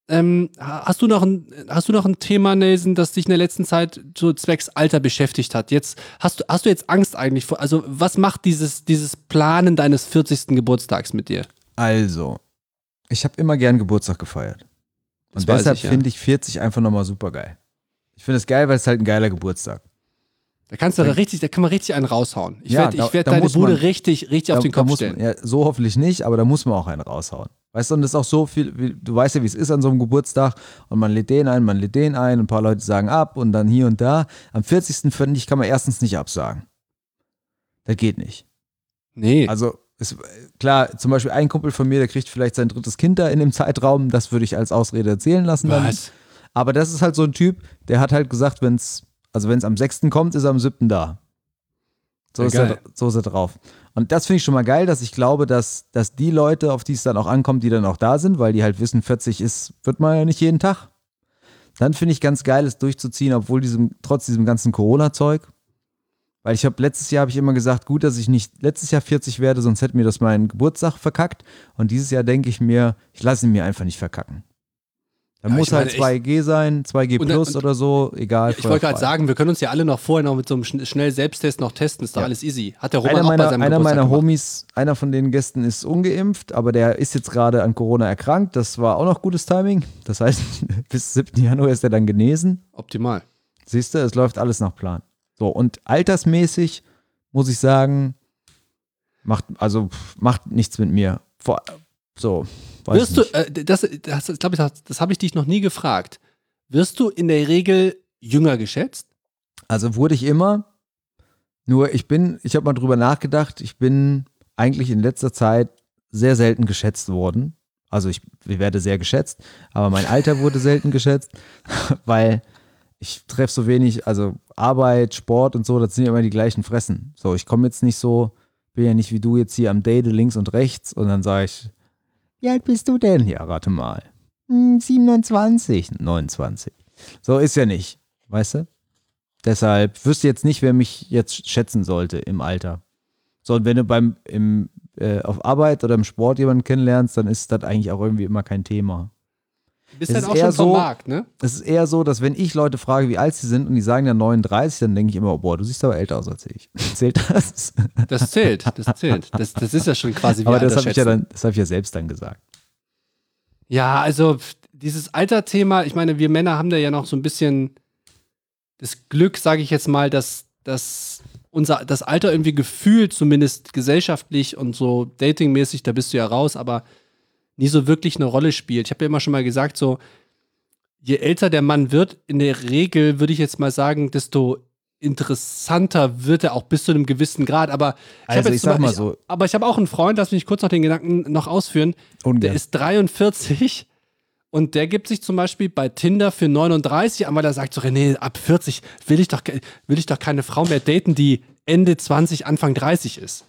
ähm, hast du noch ein, hast du noch ein Thema, Nelson, das dich in der letzten Zeit so zwecks Alter beschäftigt hat? Jetzt hast du, hast du jetzt Angst eigentlich vor, also was macht dieses, dieses Planen deines vierzigsten Geburtstags mit dir? Also, ich habe immer gern Geburtstag gefeiert. Und Das weiß deshalb ich, ja. finde ich vierzig einfach nochmal super geil. Ich finde es geil, weil es halt ein geiler Geburtstag. Da kannst du da richtig, da kann man richtig einen raushauen. Ich Ja, werde da- ich werd da deine muss Bude man- richtig, richtig Da, auf den da Kopf muss stellen. man, ja, so hoffentlich nicht, aber da muss man auch einen raushauen. Weißt du, und das ist auch so viel, wie, du weißt ja, wie es ist an so einem Geburtstag und man lädt den ein, man lädt den ein, ein paar Leute sagen ab und dann hier und da. Am vierzigsten finde ich, kann man erstens nicht absagen. Das geht nicht. Nee. Also, es, klar, zum Beispiel ein Kumpel von mir, der kriegt vielleicht sein drittes Kind da in dem Zeitraum, das würde ich als Ausrede erzählen lassen. Dann. Was? Aber das ist halt so ein Typ, der hat halt gesagt, wenn es, also wenn es am sechsten kommt, ist er am siebten da. So, Ja, ist er, geil. so ist er drauf. Und das finde ich schon mal geil, dass ich glaube, dass, dass die Leute, auf die es dann auch ankommt, die dann auch da sind, weil die halt wissen, vierzig ist, wird man ja nicht jeden Tag. Dann finde ich ganz geil, es durchzuziehen, obwohl diesem, trotz diesem ganzen Corona-Zeug. Weil ich habe letztes Jahr habe ich immer gesagt, gut, dass ich nicht letztes Jahr vierzig werde, sonst hätte mir das meinen Geburtstag verkackt. Und dieses Jahr denke ich mir, ich lasse ihn mir einfach nicht verkacken. Da Ja, muss ich meine, halt zwei G sein, zwei G Und- plus und- oder so, egal. Ich wollte gerade feuerfrei. sagen, wir können uns ja alle noch vorher noch mit so einem schn- schnell Selbsttest noch testen, ist doch Ja. alles easy. Hat der Roman Einer auch bei meiner, seinem einer Geburtstag meiner gemacht. Homies, einer von den Gästen ist ungeimpft, aber der ist jetzt gerade an Corona erkrankt. Das war auch noch gutes Timing. Das heißt, bis siebten Januar ist er dann genesen. Optimal. Siehst du, es läuft alles nach Plan. So, und altersmäßig muss ich sagen, macht, also pff, macht nichts mit mir. Vor, so, weiß Wirst du, nicht. äh, das, das, das glaube ich, das, das habe ich dich noch nie gefragt. Wirst du in der Regel jünger geschätzt? Also wurde ich immer, nur ich bin, ich habe mal drüber nachgedacht, ich bin eigentlich in letzter Zeit sehr selten geschätzt worden. Also ich, ich werde sehr geschätzt, aber mein Alter wurde selten geschätzt, weil ich treffe so wenig, also Arbeit, Sport und so, das sind ja immer die gleichen Fressen. So, ich komme jetzt nicht so, bin ja nicht wie du jetzt hier am Date links und rechts und dann sage ich, wie alt bist du denn? Ja, rate mal. Hm, siebenundzwanzig, neunundzwanzig. So ist ja nicht, weißt du? Deshalb wüsste jetzt nicht, wer mich jetzt schätzen sollte im Alter. So, und wenn du beim im, äh, auf Arbeit oder im Sport jemanden kennenlernst, dann ist das eigentlich auch irgendwie immer kein Thema. Du bist Es halt ist auch eher schon vom so- Markt, ne? Es ist eher so, dass wenn ich Leute frage, wie alt sie sind und die sagen dann neununddreißig, dann denke ich immer, oh, boah, du siehst aber älter aus als ich. Zählt das? Das zählt, das zählt. Das, das ist ja schon quasi wie Aber das habe ich ja Altersschätzen. dann, das habe ich ja selbst dann gesagt. Ja, also pf, dieses Alterthema, ich meine, wir Männer haben da ja noch so ein bisschen das Glück, sage ich jetzt mal, dass, dass unser das Alter irgendwie gefühlt, zumindest gesellschaftlich und so datingmäßig, da bist du ja raus, aber nie so wirklich eine Rolle spielt. Ich habe ja immer schon mal gesagt, so je älter der Mann wird, in der Regel würde ich jetzt mal sagen, desto interessanter wird er auch bis zu einem gewissen Grad. Aber ich Also habe jetzt ich sag zum mal Beispiel- so- aber ich habe auch einen Freund, lass mich kurz noch den Gedanken noch ausführen. Der Ungern. ist dreiundvierzig und der gibt sich zum Beispiel bei Tinder für neununddreißig an, weil er sagt so, René, ab vierzig will ich doch, ke- will ich doch keine Frau mehr daten, die Ende zwanzig, Anfang dreißig ist.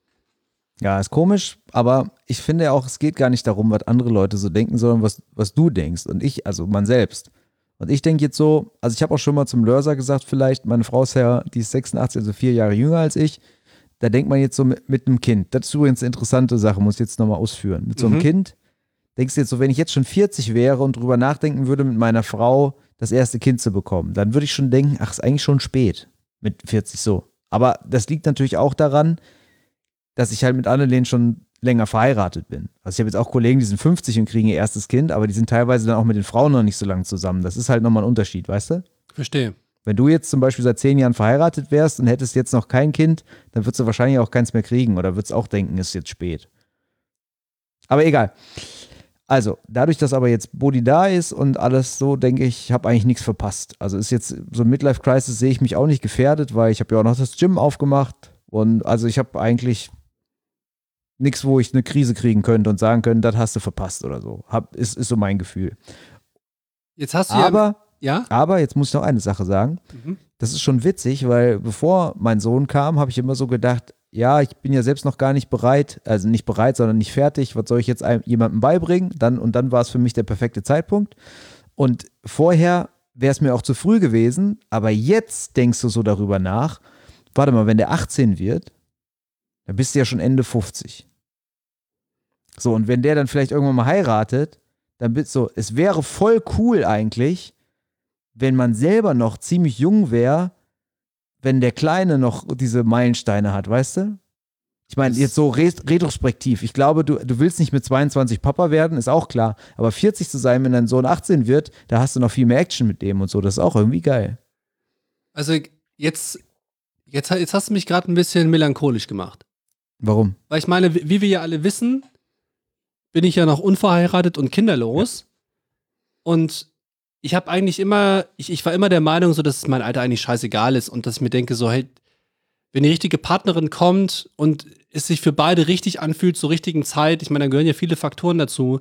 Ja, ist komisch, aber ich finde ja auch, es geht gar nicht darum, was andere Leute so denken, sondern was, was du denkst und ich, also man selbst. Und ich denke jetzt so, also ich habe auch schon mal zum Lörser gesagt, vielleicht, meine Frau ist ja, die ist sechsundachtzig, also vier Jahre jünger als ich. Da denkt man jetzt so mit, mit einem Kind. Das ist übrigens eine interessante Sache, muss ich jetzt nochmal ausführen. Mit so einem Mhm. Kind denkst du jetzt so, wenn ich jetzt schon vierzig wäre und drüber nachdenken würde, mit meiner Frau das erste Kind zu bekommen, dann würde ich schon denken, ach, ist eigentlich schon spät mit vierzig so. Aber das liegt natürlich auch daran, dass ich halt mit Annelien schon länger verheiratet bin. Also ich habe jetzt auch Kollegen, die sind fünfzig und kriegen ihr erstes Kind, aber die sind teilweise dann auch mit den Frauen noch nicht so lange zusammen. Das ist halt nochmal ein Unterschied, weißt du? Verstehe. Wenn du jetzt zum Beispiel seit zehn Jahren verheiratet wärst und hättest jetzt noch kein Kind, dann würdest du wahrscheinlich auch keins mehr kriegen oder würdest auch denken, ist jetzt spät. Aber egal. Also, dadurch, dass aber jetzt Bodi da ist und alles so, denke ich, ich habe eigentlich nichts verpasst. Also ist jetzt so ein Midlife-Crisis, sehe ich mich auch nicht gefährdet, weil ich habe ja auch noch das Gym aufgemacht und also ich habe eigentlich nichts, wo ich eine Krise kriegen könnte und sagen könnte, das hast du verpasst oder so. Hab, ist, ist so mein Gefühl. Jetzt hast du Aber, ja. aber, jetzt muss ich noch eine Sache sagen. Ja? Mhm. Das ist schon witzig, weil bevor mein Sohn kam, habe ich immer so gedacht, ja, ich bin ja selbst noch gar nicht bereit, also nicht bereit, sondern nicht fertig. Was soll ich jetzt einem, jemandem beibringen? Dann, und dann war es für mich der perfekte Zeitpunkt. Und vorher wäre es mir auch zu früh gewesen, aber jetzt denkst du so darüber nach, warte mal, wenn der achtzehn wird, dann bist du ja schon Ende fünfzig. So, und wenn der dann vielleicht irgendwann mal heiratet, dann bist so, es wäre voll cool eigentlich, wenn man selber noch ziemlich jung wäre, wenn der Kleine noch diese Meilensteine hat, weißt du? Ich meine, jetzt so ret- retrospektiv, ich glaube, du, du willst nicht mit zweiundzwanzig Papa werden, ist auch klar, aber vierzig zu sein, wenn dein Sohn achtzehn wird, da hast du noch viel mehr Action mit dem und so, das ist auch irgendwie geil. Also jetzt, jetzt, jetzt hast du mich gerade ein bisschen melancholisch gemacht. Warum? Weil ich meine, wie wir ja alle wissen, bin ich ja noch unverheiratet und kinderlos. Ja. Und ich habe eigentlich immer, ich, ich war immer der Meinung, so, dass mein Alter eigentlich scheißegal ist und dass ich mir denke, so, hey, wenn die richtige Partnerin kommt und es sich für beide richtig anfühlt, zur richtigen Zeit, ich meine, da gehören ja viele Faktoren dazu,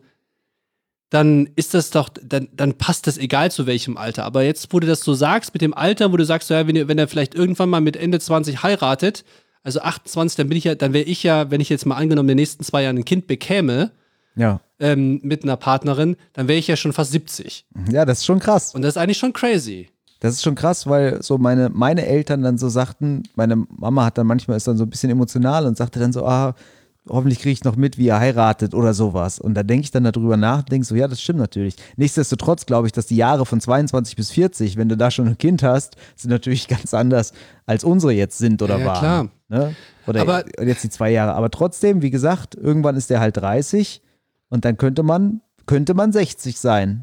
dann ist das doch, dann, dann passt das egal zu welchem Alter. Aber jetzt, wo du das so sagst, mit dem Alter, wo du sagst, so, ja, wenn, wenn er vielleicht irgendwann mal mit Ende zwanzig heiratet, also achtundzwanzig, dann bin ich ja, dann wäre ich ja, wenn ich jetzt mal angenommen in den nächsten zwei Jahren ein Kind bekäme, ja. ähm, mit einer Partnerin, dann wäre ich ja schon fast siebzig. Ja, das ist schon krass. Und das ist eigentlich schon crazy. Das ist schon krass, weil so meine, meine Eltern dann so sagten, meine Mama hat dann manchmal ist dann so ein bisschen emotional und sagte dann so, ah, hoffentlich kriege ich noch mit, wie er heiratet oder sowas. Und da denke ich dann darüber nach und denke so, ja, das stimmt natürlich. Nichtsdestotrotz glaube ich, dass die Jahre von zweiundzwanzig bis vierzig, wenn du da schon ein Kind hast, sind natürlich ganz anders, als unsere jetzt sind oder ja, ja, waren. Klar. Ne? Oder aber jetzt die zwei Jahre. Aber trotzdem, wie gesagt, irgendwann ist der halt dreißig und dann könnte man, könnte man sechzig sein.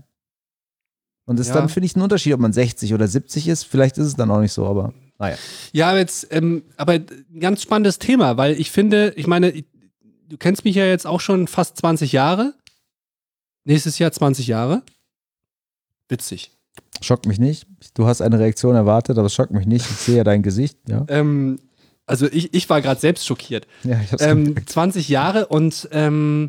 Und das ja. ist dann, finde ich, ein Unterschied, ob man sechzig oder siebzig ist. Vielleicht ist es dann auch nicht so, aber naja. Ja, jetzt, ähm, aber ein ganz spannendes Thema, weil ich finde, ich meine, du kennst mich ja jetzt auch schon fast zwanzig Jahre. Nächstes Jahr zwanzig Jahre. Witzig. Schockt mich nicht. Du hast eine Reaktion erwartet, aber es schockt mich nicht. Ich sehe ja dein Gesicht. Ja. Ähm, also ich, ich war gerade selbst schockiert. Ja, ich hab's ähm, zwanzig Jahre und ähm,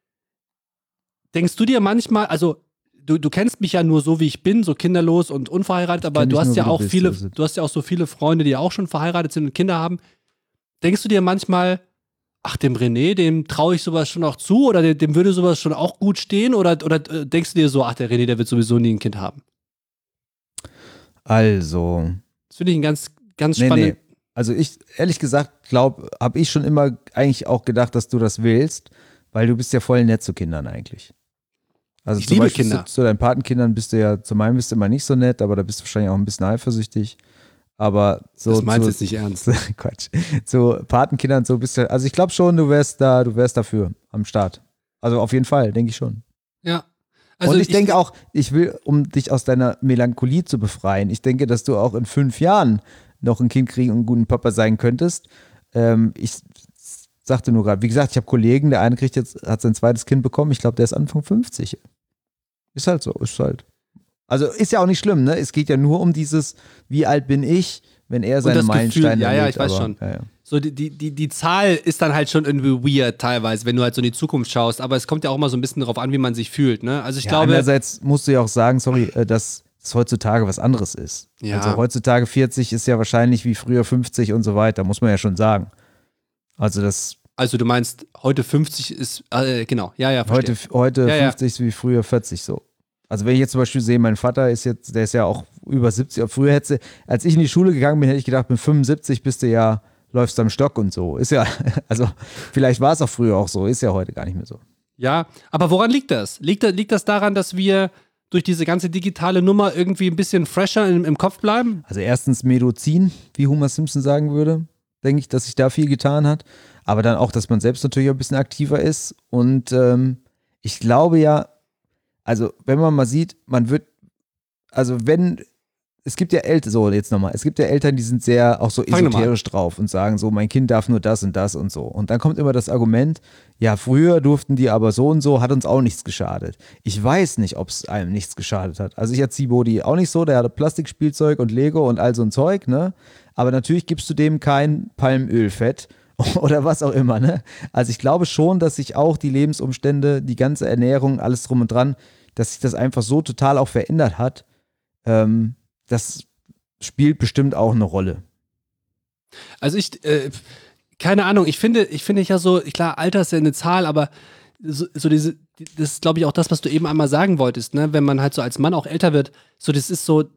denkst du dir manchmal, also Du, du kennst mich ja nur so, wie ich bin, so kinderlos und unverheiratet, aber du hast nur, ja auch du bist, viele, also. du hast ja auch so viele Freunde, die ja auch schon verheiratet sind und Kinder haben. Denkst du dir manchmal, ach, dem René, dem traue ich sowas schon auch zu oder dem, dem würde sowas schon auch gut stehen oder, oder äh, denkst du dir so, ach, der René, der wird sowieso nie ein Kind haben? Also. Das finde ich ein ganz, ganz nee, spannend. Nee. Also ich, ehrlich gesagt, glaube, habe ich schon immer eigentlich auch gedacht, dass du das willst, weil du bist ja voll nett zu Kindern eigentlich. Also ich zum liebe Beispiel Kinder. Zu, zu deinen Patenkindern bist du ja, zu meinem bist du immer nicht so nett, aber da bist du wahrscheinlich auch ein bisschen eifersüchtig. Aber so. Das meinst du zu, jetzt nicht ernst. Zu, Quatsch. Zu Patenkindern so bist du, also ich glaube schon, du wärst da, du wärst dafür am Start. Also auf jeden Fall, denke ich schon. Ja. Also und ich, ich denke auch, ich will, um dich aus deiner Melancholie zu befreien, ich denke, dass du auch in fünf Jahren noch ein Kind kriegen und einen guten Papa sein könntest. Ähm, ich sagte nur gerade, wie gesagt, ich habe Kollegen, der eine kriegt jetzt, hat sein zweites Kind bekommen, ich glaube, der ist Anfang fünfzig. Ist halt so, ist halt. Also ist ja auch nicht schlimm, ne? Es geht ja nur um dieses, wie alt bin ich, wenn er seine Meilensteine Ja, ja, erlebt, ich weiß aber, schon. Ja, ja. So die, die, die, die Zahl ist dann halt schon irgendwie weird teilweise, wenn du halt so in die Zukunft schaust, aber es kommt ja auch immer so ein bisschen darauf an, wie man sich fühlt, ne? Also ich ja, glaube. Andererseits musst du ja auch sagen, sorry, dass es heutzutage was anderes ist. Ja. Also heutzutage vierzig ist ja wahrscheinlich wie früher fünfzig und so weiter, muss man ja schon sagen. Also das. Also du meinst, heute fünfzig ist, äh, genau, ja, ja, verstehe. Heute, heute ja, fünfzig ist wie früher vierzig so. Also wenn ich jetzt zum Beispiel sehe, mein Vater ist jetzt, der ist ja auch über siebzig, aber früher hätte, als ich in die Schule gegangen bin, hätte ich gedacht, mit fünfundsiebzig bist du ja, läufst du am Stock und so. Ist ja, also vielleicht war es auch früher auch so, ist ja heute gar nicht mehr so. Ja, aber woran liegt das? Liegt, liegt das daran, dass wir durch diese ganze digitale Nummer irgendwie ein bisschen fresher im, im Kopf bleiben? Also erstens Medizin, wie Homer Simpson sagen würde, denke ich, dass sich da viel getan hat. Aber dann auch, dass man selbst natürlich ein bisschen aktiver ist. Und ähm, ich glaube ja, also wenn man mal sieht, man wird, also wenn, es gibt ja Eltern, so jetzt nochmal, es gibt ja Eltern, die sind sehr auch so esoterisch drauf und sagen so, mein Kind darf nur das und das und so. Und dann kommt immer das Argument, ja, früher durften die aber so und so, hat uns auch nichts geschadet. Ich weiß nicht, ob es einem nichts geschadet hat. Also ich erziehe Bodhi auch nicht so, der hatte Plastikspielzeug und Lego und all so ein Zeug, ne? Aber natürlich gibst du dem kein Palmölfett oder was auch immer, ne? Also ich glaube schon, dass sich auch die Lebensumstände, die ganze Ernährung, alles drum und dran, dass sich das einfach so total auch verändert hat. Ähm, das spielt bestimmt auch eine Rolle. Also ich, äh, keine Ahnung, ich finde, ich finde ja so, klar, Alter ist ja eine Zahl, aber so, so diese, das ist, glaube ich, auch das, was du eben einmal sagen wolltest, ne? Wenn man halt so als Mann auch älter wird, so das ist so,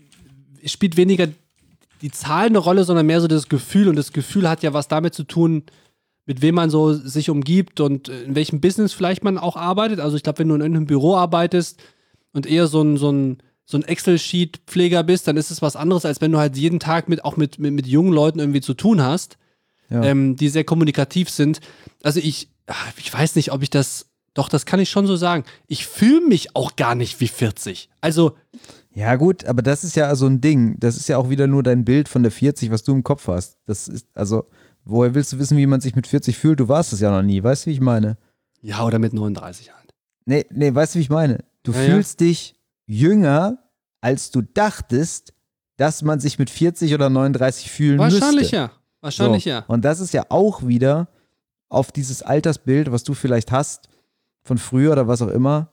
es spielt weniger die Zahl eine Rolle, sondern mehr so das Gefühl und das Gefühl hat ja was damit zu tun, mit wem man so sich umgibt und in welchem Business vielleicht man auch arbeitet. Also ich glaube, wenn du in irgendeinem Büro arbeitest und eher so ein, so ein, so ein Excel-Sheet-Pfleger bist, dann ist es was anderes, als wenn du halt jeden Tag mit, auch mit, mit, mit jungen Leuten irgendwie zu tun hast, ja. ähm, die sehr kommunikativ sind. Also ich, ich weiß nicht, ob ich das, doch, das kann ich schon so sagen. Ich fühle mich auch gar nicht wie vierzig. Also ja gut, aber das ist ja so ein Ding. Das ist ja auch wieder nur dein Bild von der vierzig, was du im Kopf hast. Das ist, also, woher willst du wissen, wie man sich mit vierzig fühlt? Du warst es ja noch nie. Weißt du, wie ich meine? Ja, oder mit neununddreißig halt. Nee, nee, weißt du, wie ich meine? Du ja, fühlst ja. dich jünger, als du dachtest, dass man sich mit vierzig oder neununddreißig fühlen Wahrscheinlich müsste. ja. Wahrscheinlich so. ja. Und das ist ja auch wieder auf dieses Altersbild, was du vielleicht hast, von früher oder was auch immer,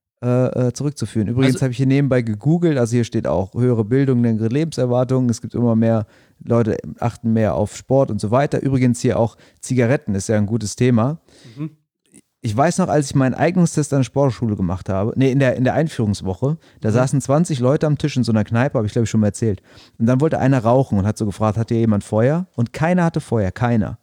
äh, zurückzuführen. Übrigens Also, habe ich hier nebenbei gegoogelt, also hier steht auch höhere Bildung, längere Lebenserwartung, es gibt immer mehr Leute, achten mehr auf Sport und so weiter. Übrigens hier auch Zigaretten ist ja ein gutes Thema. Mhm. Ich weiß noch, als ich meinen Eignungstest an der Sportschule gemacht habe, nee, in der, in der Einführungswoche, da mhm. saßen zwanzig Leute am Tisch in so einer Kneipe, habe ich glaube ich schon mal erzählt. Und dann wollte einer rauchen und hat so gefragt, hat hier jemand Feuer? Und keiner hatte Feuer, keiner.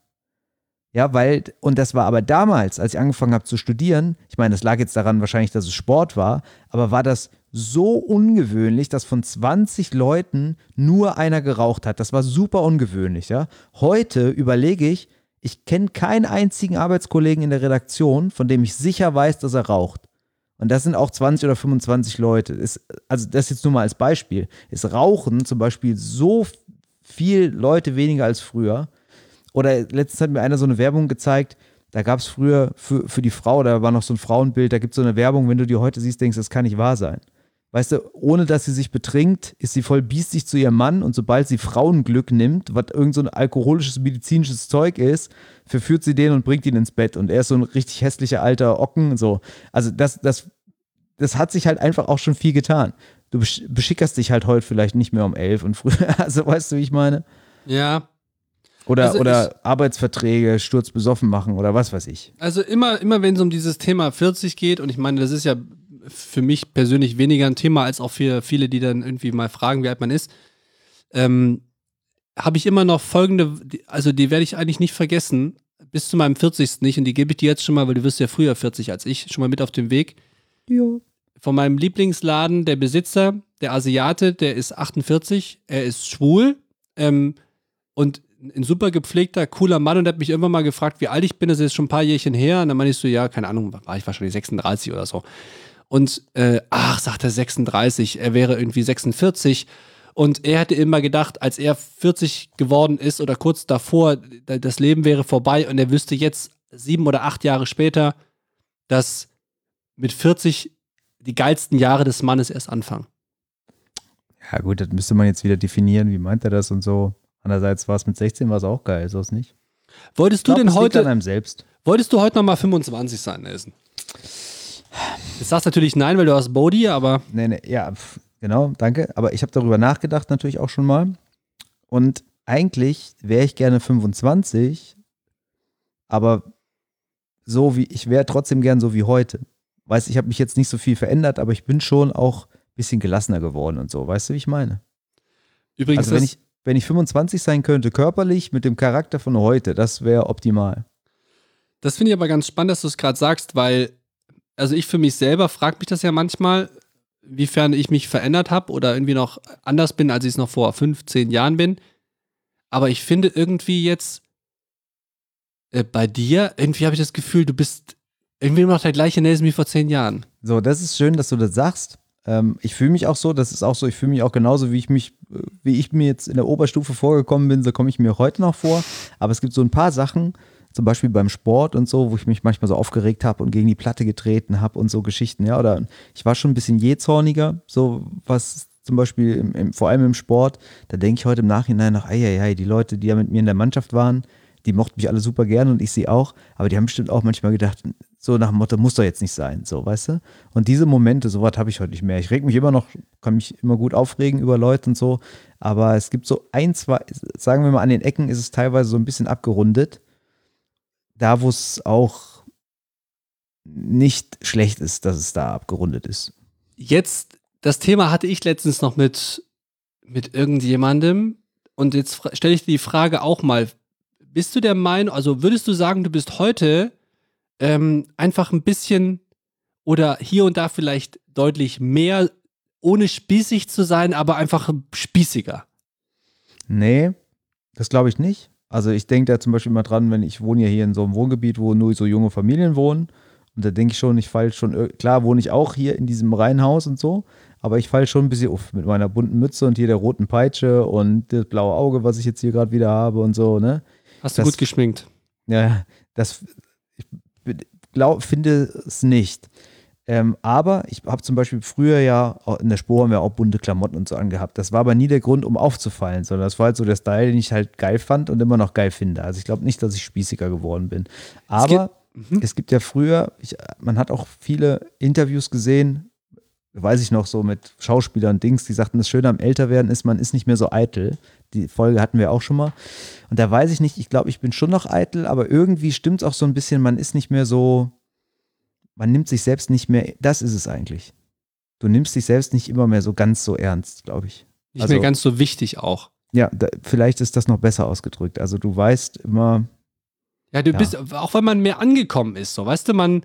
Ja, weil, und das war aber damals, als ich angefangen habe zu studieren, ich meine, das lag jetzt daran wahrscheinlich, dass es Sport war, aber war das so ungewöhnlich, dass von zwanzig Leuten nur einer geraucht hat. Das war super ungewöhnlich, ja. Heute überlege ich, ich kenne keinen einzigen Arbeitskollegen in der Redaktion, von dem ich sicher weiß, dass er raucht. Und das sind auch zwanzig oder fünfundzwanzig Leute. Ist, also das jetzt nur mal als Beispiel. Ist Rauchen zum Beispiel so viel Leute weniger als früher. Oder letztens hat mir einer so eine Werbung gezeigt, da gab es früher für, für die Frau, da war noch so ein Frauenbild, da gibt es so eine Werbung, wenn du die heute siehst, denkst du, das kann nicht wahr sein. Weißt du, ohne dass sie sich betrinkt, ist sie voll biestig zu ihrem Mann und sobald sie Frauenglück nimmt, was irgend so ein alkoholisches, medizinisches Zeug ist, verführt sie den und bringt ihn ins Bett und er ist so ein richtig hässlicher alter Ocken, so. Also das, das, das hat sich halt einfach auch schon viel getan. Du beschickerst dich halt heute vielleicht nicht mehr um elf und früher, also weißt du, wie ich meine? Ja. Oder, also oder ich, Arbeitsverträge sturzbesoffen machen oder was weiß ich. Also immer, immer wenn es um dieses Thema vierzig geht, und ich meine, das ist ja für mich persönlich weniger ein Thema als auch für viele, die dann irgendwie mal fragen, wie alt man ist, ähm, habe ich immer noch folgende, also die werde ich eigentlich nicht vergessen, bis zu meinem vierzigsten nicht, und die gebe ich dir jetzt schon mal, weil du wirst ja früher vierzig als ich, schon mal mit auf den Weg. Ja. Von meinem Lieblingsladen, der Besitzer, der Asiate, der ist achtundvierzig, er ist schwul, ähm, und ein super gepflegter, cooler Mann, und der hat mich irgendwann mal gefragt, wie alt ich bin, das ist jetzt schon ein paar Jährchen her, und dann meinte ich so, ja, keine Ahnung, war ich wahrscheinlich sechsunddreißig oder so. Und, äh, ach, sagt er sechsunddreißig, er wäre irgendwie sechsundvierzig, und er hätte immer gedacht, als er vierzig geworden ist oder kurz davor, das Leben wäre vorbei, und er wüsste jetzt, sieben oder acht Jahre später, dass mit vierzig die geilsten Jahre des Mannes erst anfangen. Ja gut, das müsste man jetzt wieder definieren, wie meint er das und so. Andererseits war es mit sechzehn war es auch geil, ist das nicht? Wolltest du glaub, denn heute, an einem selbst. Wolltest du heute nochmal fünfundzwanzig sein, Nelson? Du sagst natürlich nein, weil du hast Bodhi, aber... Nee, nee, ja, pf, genau, danke. Aber ich habe darüber nachgedacht natürlich auch schon mal. Und eigentlich wäre ich gerne fünfundzwanzig, aber so wie, ich wäre trotzdem gern so wie heute. Weißt du, ich habe mich jetzt nicht so viel verändert, aber ich bin schon auch ein bisschen gelassener geworden und so. Weißt du, wie ich meine? Übrigens, also wenn ich, wenn ich fünfundzwanzig sein könnte, körperlich, mit dem Charakter von heute, das wäre optimal. Das finde ich aber ganz spannend, dass du es gerade sagst, weil, also ich für mich selber frage mich das ja manchmal, inwiefern ich mich verändert habe oder irgendwie noch anders bin, als ich es noch vor fünf, zehn Jahren bin. Aber ich finde irgendwie jetzt äh, bei dir, irgendwie habe ich das Gefühl, du bist irgendwie immer noch der gleiche Nelson wie vor zehn Jahren. So, das ist schön, dass du das sagst. Ähm, ich fühle mich auch so, das ist auch so, ich fühle mich auch genauso, wie ich mich, wie ich mir jetzt in der Oberstufe vorgekommen bin, so komme ich mir heute noch vor. Aber es gibt so ein paar Sachen, zum Beispiel beim Sport und so, wo ich mich manchmal so aufgeregt habe und gegen die Platte getreten habe und so Geschichten, ja. Oder ich war schon ein bisschen jähzorniger, so was zum Beispiel, im, im, vor allem im Sport, da denke ich heute im Nachhinein noch, ei, ei, ei, die Leute, die ja mit mir in der Mannschaft waren, die mochten mich alle super gern und ich sie auch, aber die haben bestimmt auch manchmal gedacht, so nach dem Motto, muss doch jetzt nicht sein, so, weißt du? Und diese Momente, sowas habe ich heute nicht mehr. Ich reg mich immer noch, kann mich immer gut aufregen über Leute und so, aber es gibt so ein, zwei, sagen wir mal, an den Ecken ist es teilweise so ein bisschen abgerundet, da wo es auch nicht schlecht ist, dass es da abgerundet ist. Jetzt, das Thema hatte ich letztens noch mit, mit irgendjemandem, und jetzt stelle ich dir die Frage auch mal, bist du der Meinung, also würdest du sagen, du bist heute ähm, einfach ein bisschen oder hier und da vielleicht deutlich mehr, ohne spießig zu sein, aber einfach spießiger? Nee, das glaube ich nicht. Also ich denke da zum Beispiel immer dran, wenn ich wohne ja hier in so einem Wohngebiet, wo nur so junge Familien wohnen. Und da denke ich schon, ich falle schon, klar wohne ich auch hier in diesem Reihenhaus und so, aber ich falle schon ein bisschen auf mit meiner bunten Mütze und hier der roten Peitsche und das blaue Auge, was ich jetzt hier gerade wieder habe und so, ne? Hast du das, gut geschminkt? Ja, das, ich glaub, finde es nicht. Ähm, aber ich habe zum Beispiel früher ja, in der Spur haben wir auch bunte Klamotten und so angehabt. Das war aber nie der Grund, um aufzufallen, sondern das war halt so der Style, den ich halt geil fand und immer noch geil finde. Also ich glaube nicht, dass ich spießiger geworden bin. Aber es gibt, mhm. es gibt ja früher, ich, man hat auch viele Interviews gesehen, weiß ich noch, so mit Schauspielern und Dings, die sagten, das Schöne am Älterwerden ist, man ist nicht mehr so eitel. Die Folge hatten wir auch schon mal. Und da weiß ich nicht, ich glaube, ich bin schon noch eitel, aber irgendwie stimmt es auch so ein bisschen, man ist nicht mehr so, man nimmt sich selbst nicht mehr, das ist es eigentlich. Du nimmst dich selbst nicht immer mehr so ganz so ernst, glaube ich. Nicht also, mehr ganz so wichtig auch. Ja, da, vielleicht ist das noch besser ausgedrückt. Also du weißt immer. Ja, du ja. bist, auch wenn man mehr angekommen ist, so, weißt du, man,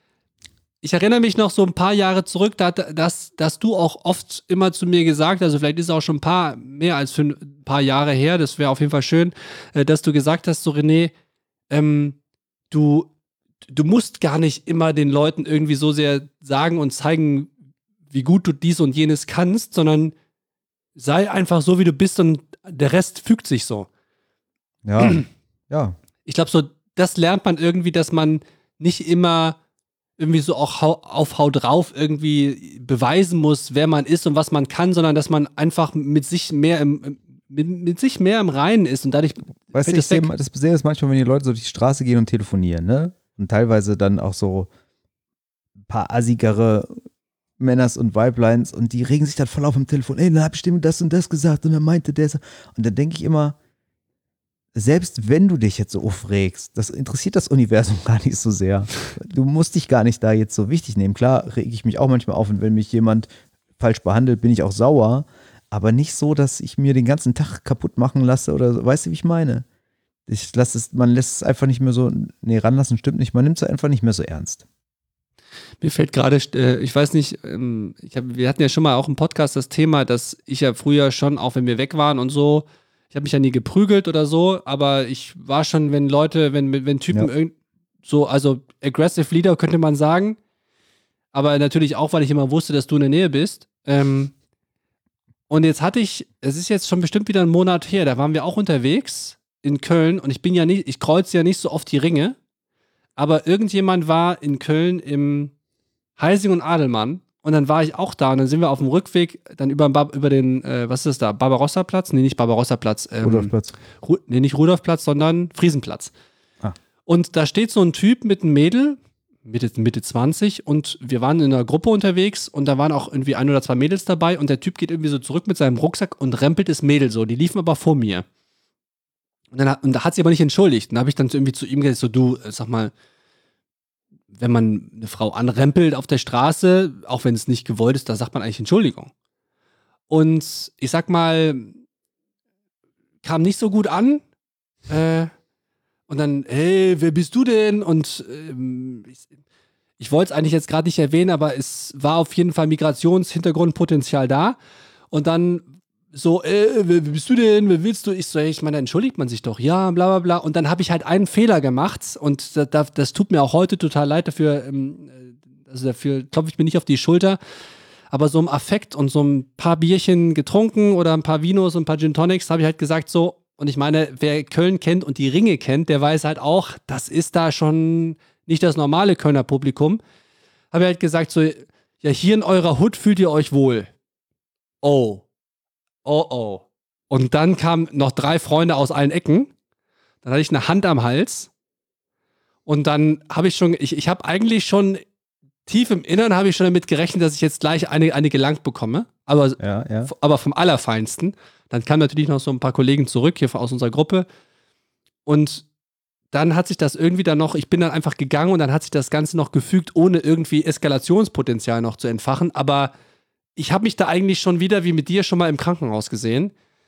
ich erinnere mich noch so ein paar Jahre zurück, da, dass, dass du auch oft immer zu mir gesagt, also vielleicht ist es auch schon ein paar, mehr als für ein paar Jahre her, das wäre auf jeden Fall schön, dass du gesagt hast, so René, ähm, du Du musst gar nicht immer den Leuten irgendwie so sehr sagen und zeigen, wie gut du dies und jenes kannst, sondern sei einfach so, wie du bist und der Rest fügt sich so. Ja, ja. Ich glaube, so, das lernt man irgendwie, dass man nicht immer irgendwie so auch auf Hau drauf irgendwie beweisen muss, wer man ist und was man kann, sondern dass man einfach mit sich mehr im, mit, mit sich mehr im Reinen ist und dadurch. Weißt du, ich sehe das, sehe das manchmal, wenn die Leute so durch die Straße gehen und telefonieren, ne? Und teilweise dann auch so ein paar assigere Männers und Weibleins und die regen sich dann voll auf im Telefon, ey, dann hab ich dem das und das gesagt und dann meinte der so. Und dann denke ich immer, selbst wenn du dich jetzt so aufregst, das interessiert das Universum gar nicht so sehr. Du musst dich gar nicht da jetzt so wichtig nehmen. Klar rege ich mich auch manchmal auf und wenn mich jemand falsch behandelt, bin ich auch sauer, aber nicht so, dass ich mir den ganzen Tag kaputt machen lasse oder so. Weißt du, wie ich meine? Ich lasse es, man lässt es einfach nicht mehr so, nee, ranlassen stimmt nicht, man nimmt es einfach nicht mehr so ernst. Mir fällt gerade, äh, ich weiß nicht, ähm, ich hab, wir hatten ja schon mal auch im Podcast das Thema, dass ich ja früher schon, auch wenn wir weg waren und so, ich habe mich ja nie geprügelt oder so, aber ich war schon, wenn Leute, wenn, wenn Typen ja. irgend, so, also aggressive Leader könnte man sagen, aber natürlich auch, weil ich immer wusste, dass du in der Nähe bist. Ähm, und jetzt hatte ich, es ist jetzt schon bestimmt wieder ein Monat her, da waren wir auch unterwegs in Köln und ich bin ja nicht, ich kreuze ja nicht so oft die Ringe, aber irgendjemand war in Köln im Heising und Adelmann und dann war ich auch da und dann sind wir auf dem Rückweg dann über, über den, äh, was ist das da, Barbarossa-Platz? Nee, nicht Barbarossa-Platz. Ähm, Rudolfplatz. Ru- nee, nicht Rudolfplatz, sondern Friesenplatz. Ah. Und da steht so ein Typ mit einem Mädel, Mitte, Mitte zwanzig und wir waren in einer Gruppe unterwegs und da waren auch irgendwie ein oder zwei Mädels dabei und der Typ geht irgendwie so zurück mit seinem Rucksack und rempelt das Mädel so, die liefen aber vor mir. Und, dann, und da hat sie aber nicht entschuldigt. Und da habe ich dann irgendwie zu ihm gesagt, so du, sag mal, wenn man eine Frau anrempelt auf der Straße, auch wenn es nicht gewollt ist, da sagt man eigentlich Entschuldigung. Und ich sag mal, kam nicht so gut an. Äh, und dann, hey, wer bist du denn? Und ähm, ich, ich wollte es eigentlich jetzt gerade nicht erwähnen, aber es war auf jeden Fall Migrationshintergrundpotenzial da. Und dann so, äh, wer bist du denn? Wer willst du? Ich so, ich meine, da entschuldigt man sich doch. Ja, bla bla bla. Und dann habe ich halt einen Fehler gemacht und das, das, das tut mir auch heute total leid dafür. Also dafür klopfe ich mir nicht auf die Schulter. Aber so im Affekt und so ein paar Bierchen getrunken oder ein paar Vinos und ein paar Gin Tonics habe ich halt gesagt so, und ich meine, wer Köln kennt und die Ringe kennt, der weiß halt auch, das ist da schon nicht das normale Kölner Publikum. Habe ich halt gesagt so, ja, hier in eurer Hut fühlt ihr euch wohl. Oh. Oh oh. Und dann kamen noch drei Freunde aus allen Ecken. Dann hatte ich eine Hand am Hals. Und dann habe ich schon, ich, ich habe eigentlich schon, tief im Innern habe ich schon damit gerechnet, dass ich jetzt gleich eine, eine gelangt bekomme. Aber, ja, ja. aber vom Allerfeinsten. Dann kamen natürlich noch so ein paar Kollegen zurück hier aus unserer Gruppe. Und dann hat sich das irgendwie dann noch, ich bin dann einfach gegangen und dann hat sich das Ganze noch gefügt, ohne irgendwie Eskalationspotenzial noch zu entfachen. Aber ich habe mich da eigentlich schon wieder, wie mit dir, schon mal im Krankenhaus gesehen.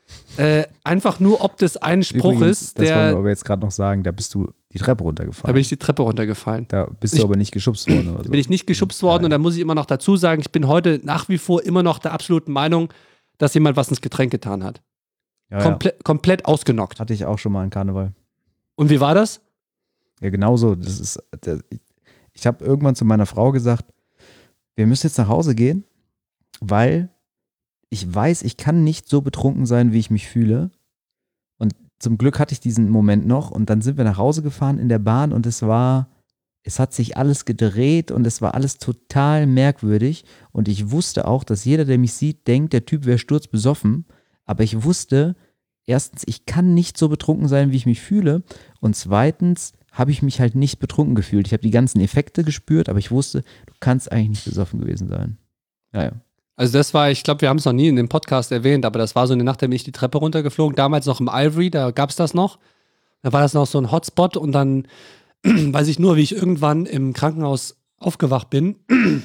Äh, einfach nur ob des einen Spruches, Übrigens, das der. wollen wir aber jetzt gerade noch sagen, da bist du die Treppe Da runtergefallen. bin ich die Treppe runtergefallen. Da bist Ich- du aber nicht geschubst worden oder Da so. bin ich nicht geschubst worden und da muss ich immer noch dazu sagen, ich bin heute nach wie vor immer noch der absoluten Meinung, dass jemand was ins Getränk getan hat. Ja, ja. Komple- komplett ausgenockt. Hatte ich auch schon mal in Karneval. Und wie war das? Ja, genauso. Das ist, der, ich habe irgendwann zu meiner Frau gesagt, wir müssen jetzt nach Hause gehen, weil ich weiß, ich kann nicht so betrunken sein, wie ich mich fühle. Und zum Glück hatte ich diesen Moment noch und dann sind wir nach Hause gefahren in der Bahn und es war, es hat sich alles gedreht und es war alles total merkwürdig und ich wusste auch, dass jeder, der mich sieht, denkt, der Typ wäre sturzbesoffen, aber ich wusste, erstens, ich kann nicht so betrunken sein, wie ich mich fühle und zweitens habe ich mich halt nicht betrunken gefühlt. Ich habe die ganzen Effekte gespürt, aber ich wusste, du kannst eigentlich nicht besoffen gewesen sein. Ja, ja. Also das war, ich glaube, wir haben es noch nie in dem Podcast erwähnt, aber das war so eine Nacht, da bin ich die Treppe runtergeflogen, damals noch im Ivory, da gab es das noch. Da war das noch so ein Hotspot und dann weiß ich nur, wie ich irgendwann im Krankenhaus aufgewacht bin,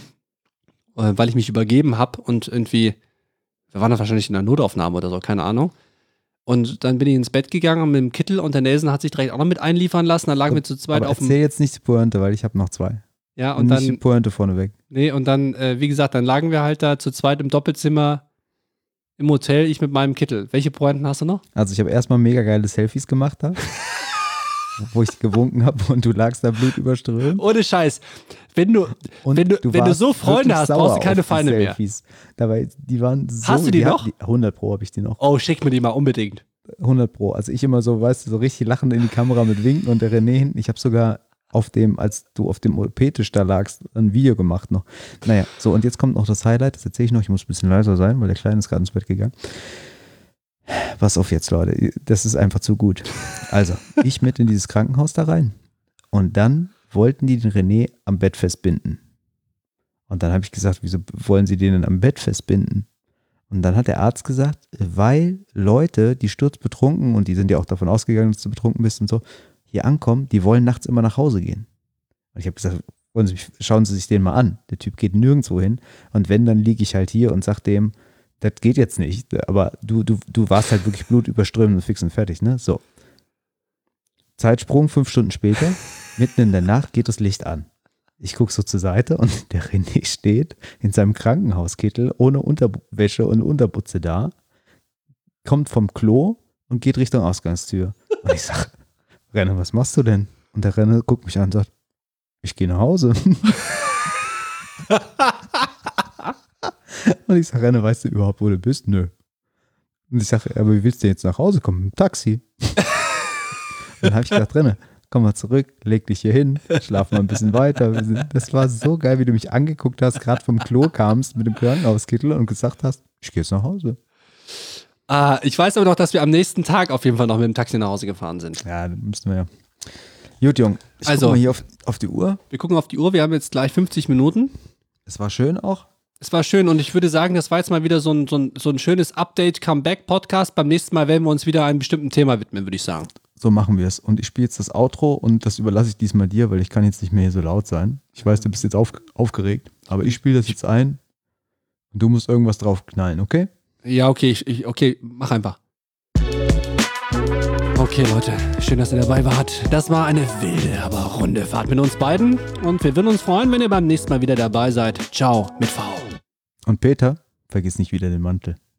weil ich mich übergeben habe und irgendwie, wir waren da wahrscheinlich in der Notaufnahme oder so, keine Ahnung. Und dann bin ich ins Bett gegangen mit dem Kittel und der Nelson hat sich direkt auch noch mit einliefern lassen, dann lagen wir zu zweit Aber auf dem, erzähl jetzt nicht die Pointe, weil ich habe noch zwei. ja, Und und nicht die dann, Pointe vorneweg. nee, und dann, äh, wie gesagt, dann lagen wir halt da zu zweit im Doppelzimmer im Hotel, ich mit meinem Kittel. Welche Pointen hast du noch? Also ich habe erstmal mega geile Selfies gemacht da, wo ich gewunken habe und du lagst da blutüberströmt. Ohne Scheiß. Wenn du, Und wenn du, wenn du warst so Freunde wirklich hast, sauer brauchst du auf keine die Feinde mehr. Selfies. Dabei, die waren so. Hast du die hat- noch? hundert Pro habe ich die noch. Oh, schick mir die mal unbedingt. hundert Pro. Also ich immer so, weißt du, so richtig lachend in die Kamera mit Winken und der René hinten. Ich habe sogar auf dem, als du auf dem O P-Tisch da lagst, ein Video gemacht noch. Naja, so und jetzt kommt noch das Highlight, das erzähle ich noch, ich muss ein bisschen leiser sein, weil der Kleine ist gerade ins Bett gegangen. Pass auf jetzt, Leute, das ist einfach zu gut. Also, ich mit in dieses Krankenhaus da rein und dann wollten die den René am Bett festbinden. Und dann habe ich gesagt, wieso wollen sie den denn am Bett festbinden? Und dann hat der Arzt gesagt, weil Leute, die sturzbetrunken, und die sind ja auch davon ausgegangen, dass du betrunken bist und so, hier ankommen, die wollen nachts immer nach Hause gehen. Und ich habe gesagt, wollen Sie mich, schauen Sie sich den mal an. Der Typ geht nirgendwo hin. Und wenn, dann liege ich halt hier und sag dem, das geht jetzt nicht. Aber du, du, du warst halt wirklich blutüberströmend und fix und fertig, ne? So. Zeitsprung, fünf Stunden später, mitten in der Nacht geht das Licht an. Ich gucke so zur Seite und der René steht in seinem Krankenhauskittel ohne Unterwäsche und Unterputze da, kommt vom Klo und geht Richtung Ausgangstür. Und ich sage, Renne, was machst du denn? Und der Renne guckt mich an und sagt, ich gehe nach Hause. Und ich sage, Renne, weißt du überhaupt, wo du bist? Nö. Und ich sage, aber wie willst du jetzt nach Hause kommen? Mit dem Taxi. Dann habe ich gesagt, Renne, komm mal zurück, leg dich hier hin, schlaf mal ein bisschen weiter. Das war so geil, wie du mich angeguckt hast, gerade vom Klo kamst mit dem Krankenhauskittel und gesagt hast, ich gehe jetzt nach Hause. Ah, ich weiß aber noch, dass wir am nächsten Tag auf jeden Fall noch mit dem Taxi nach Hause gefahren sind. Ja, dann müssten wir ja. Gut, Jung, ich Also- gucke mal hier auf, auf die Uhr. Wir gucken auf die Uhr, wir haben jetzt gleich fünfzig Minuten. Es war schön auch. Es war schön und ich würde sagen, das war jetzt mal wieder so ein, so ein, so ein schönes Update-Comeback-Podcast. Beim nächsten Mal werden wir uns wieder einem bestimmten Thema widmen, würde ich sagen. So machen wir es. Und ich spiele jetzt das Outro und das überlasse ich diesmal dir, weil ich kann jetzt nicht mehr hier so laut sein. Ich weiß, du bist jetzt auf, aufgeregt, aber ich spiele das jetzt ein und du musst irgendwas draufknallen, okay? Ja, okay, ich, ich, okay, mach einfach. Okay, Leute, schön, dass ihr dabei wart. Das war eine wilde, aber runde Fahrt mit uns beiden. Und wir würden uns freuen, wenn ihr beim nächsten Mal wieder dabei seid. Ciao mit V. Und Peter, vergiss nicht wieder den Mantel.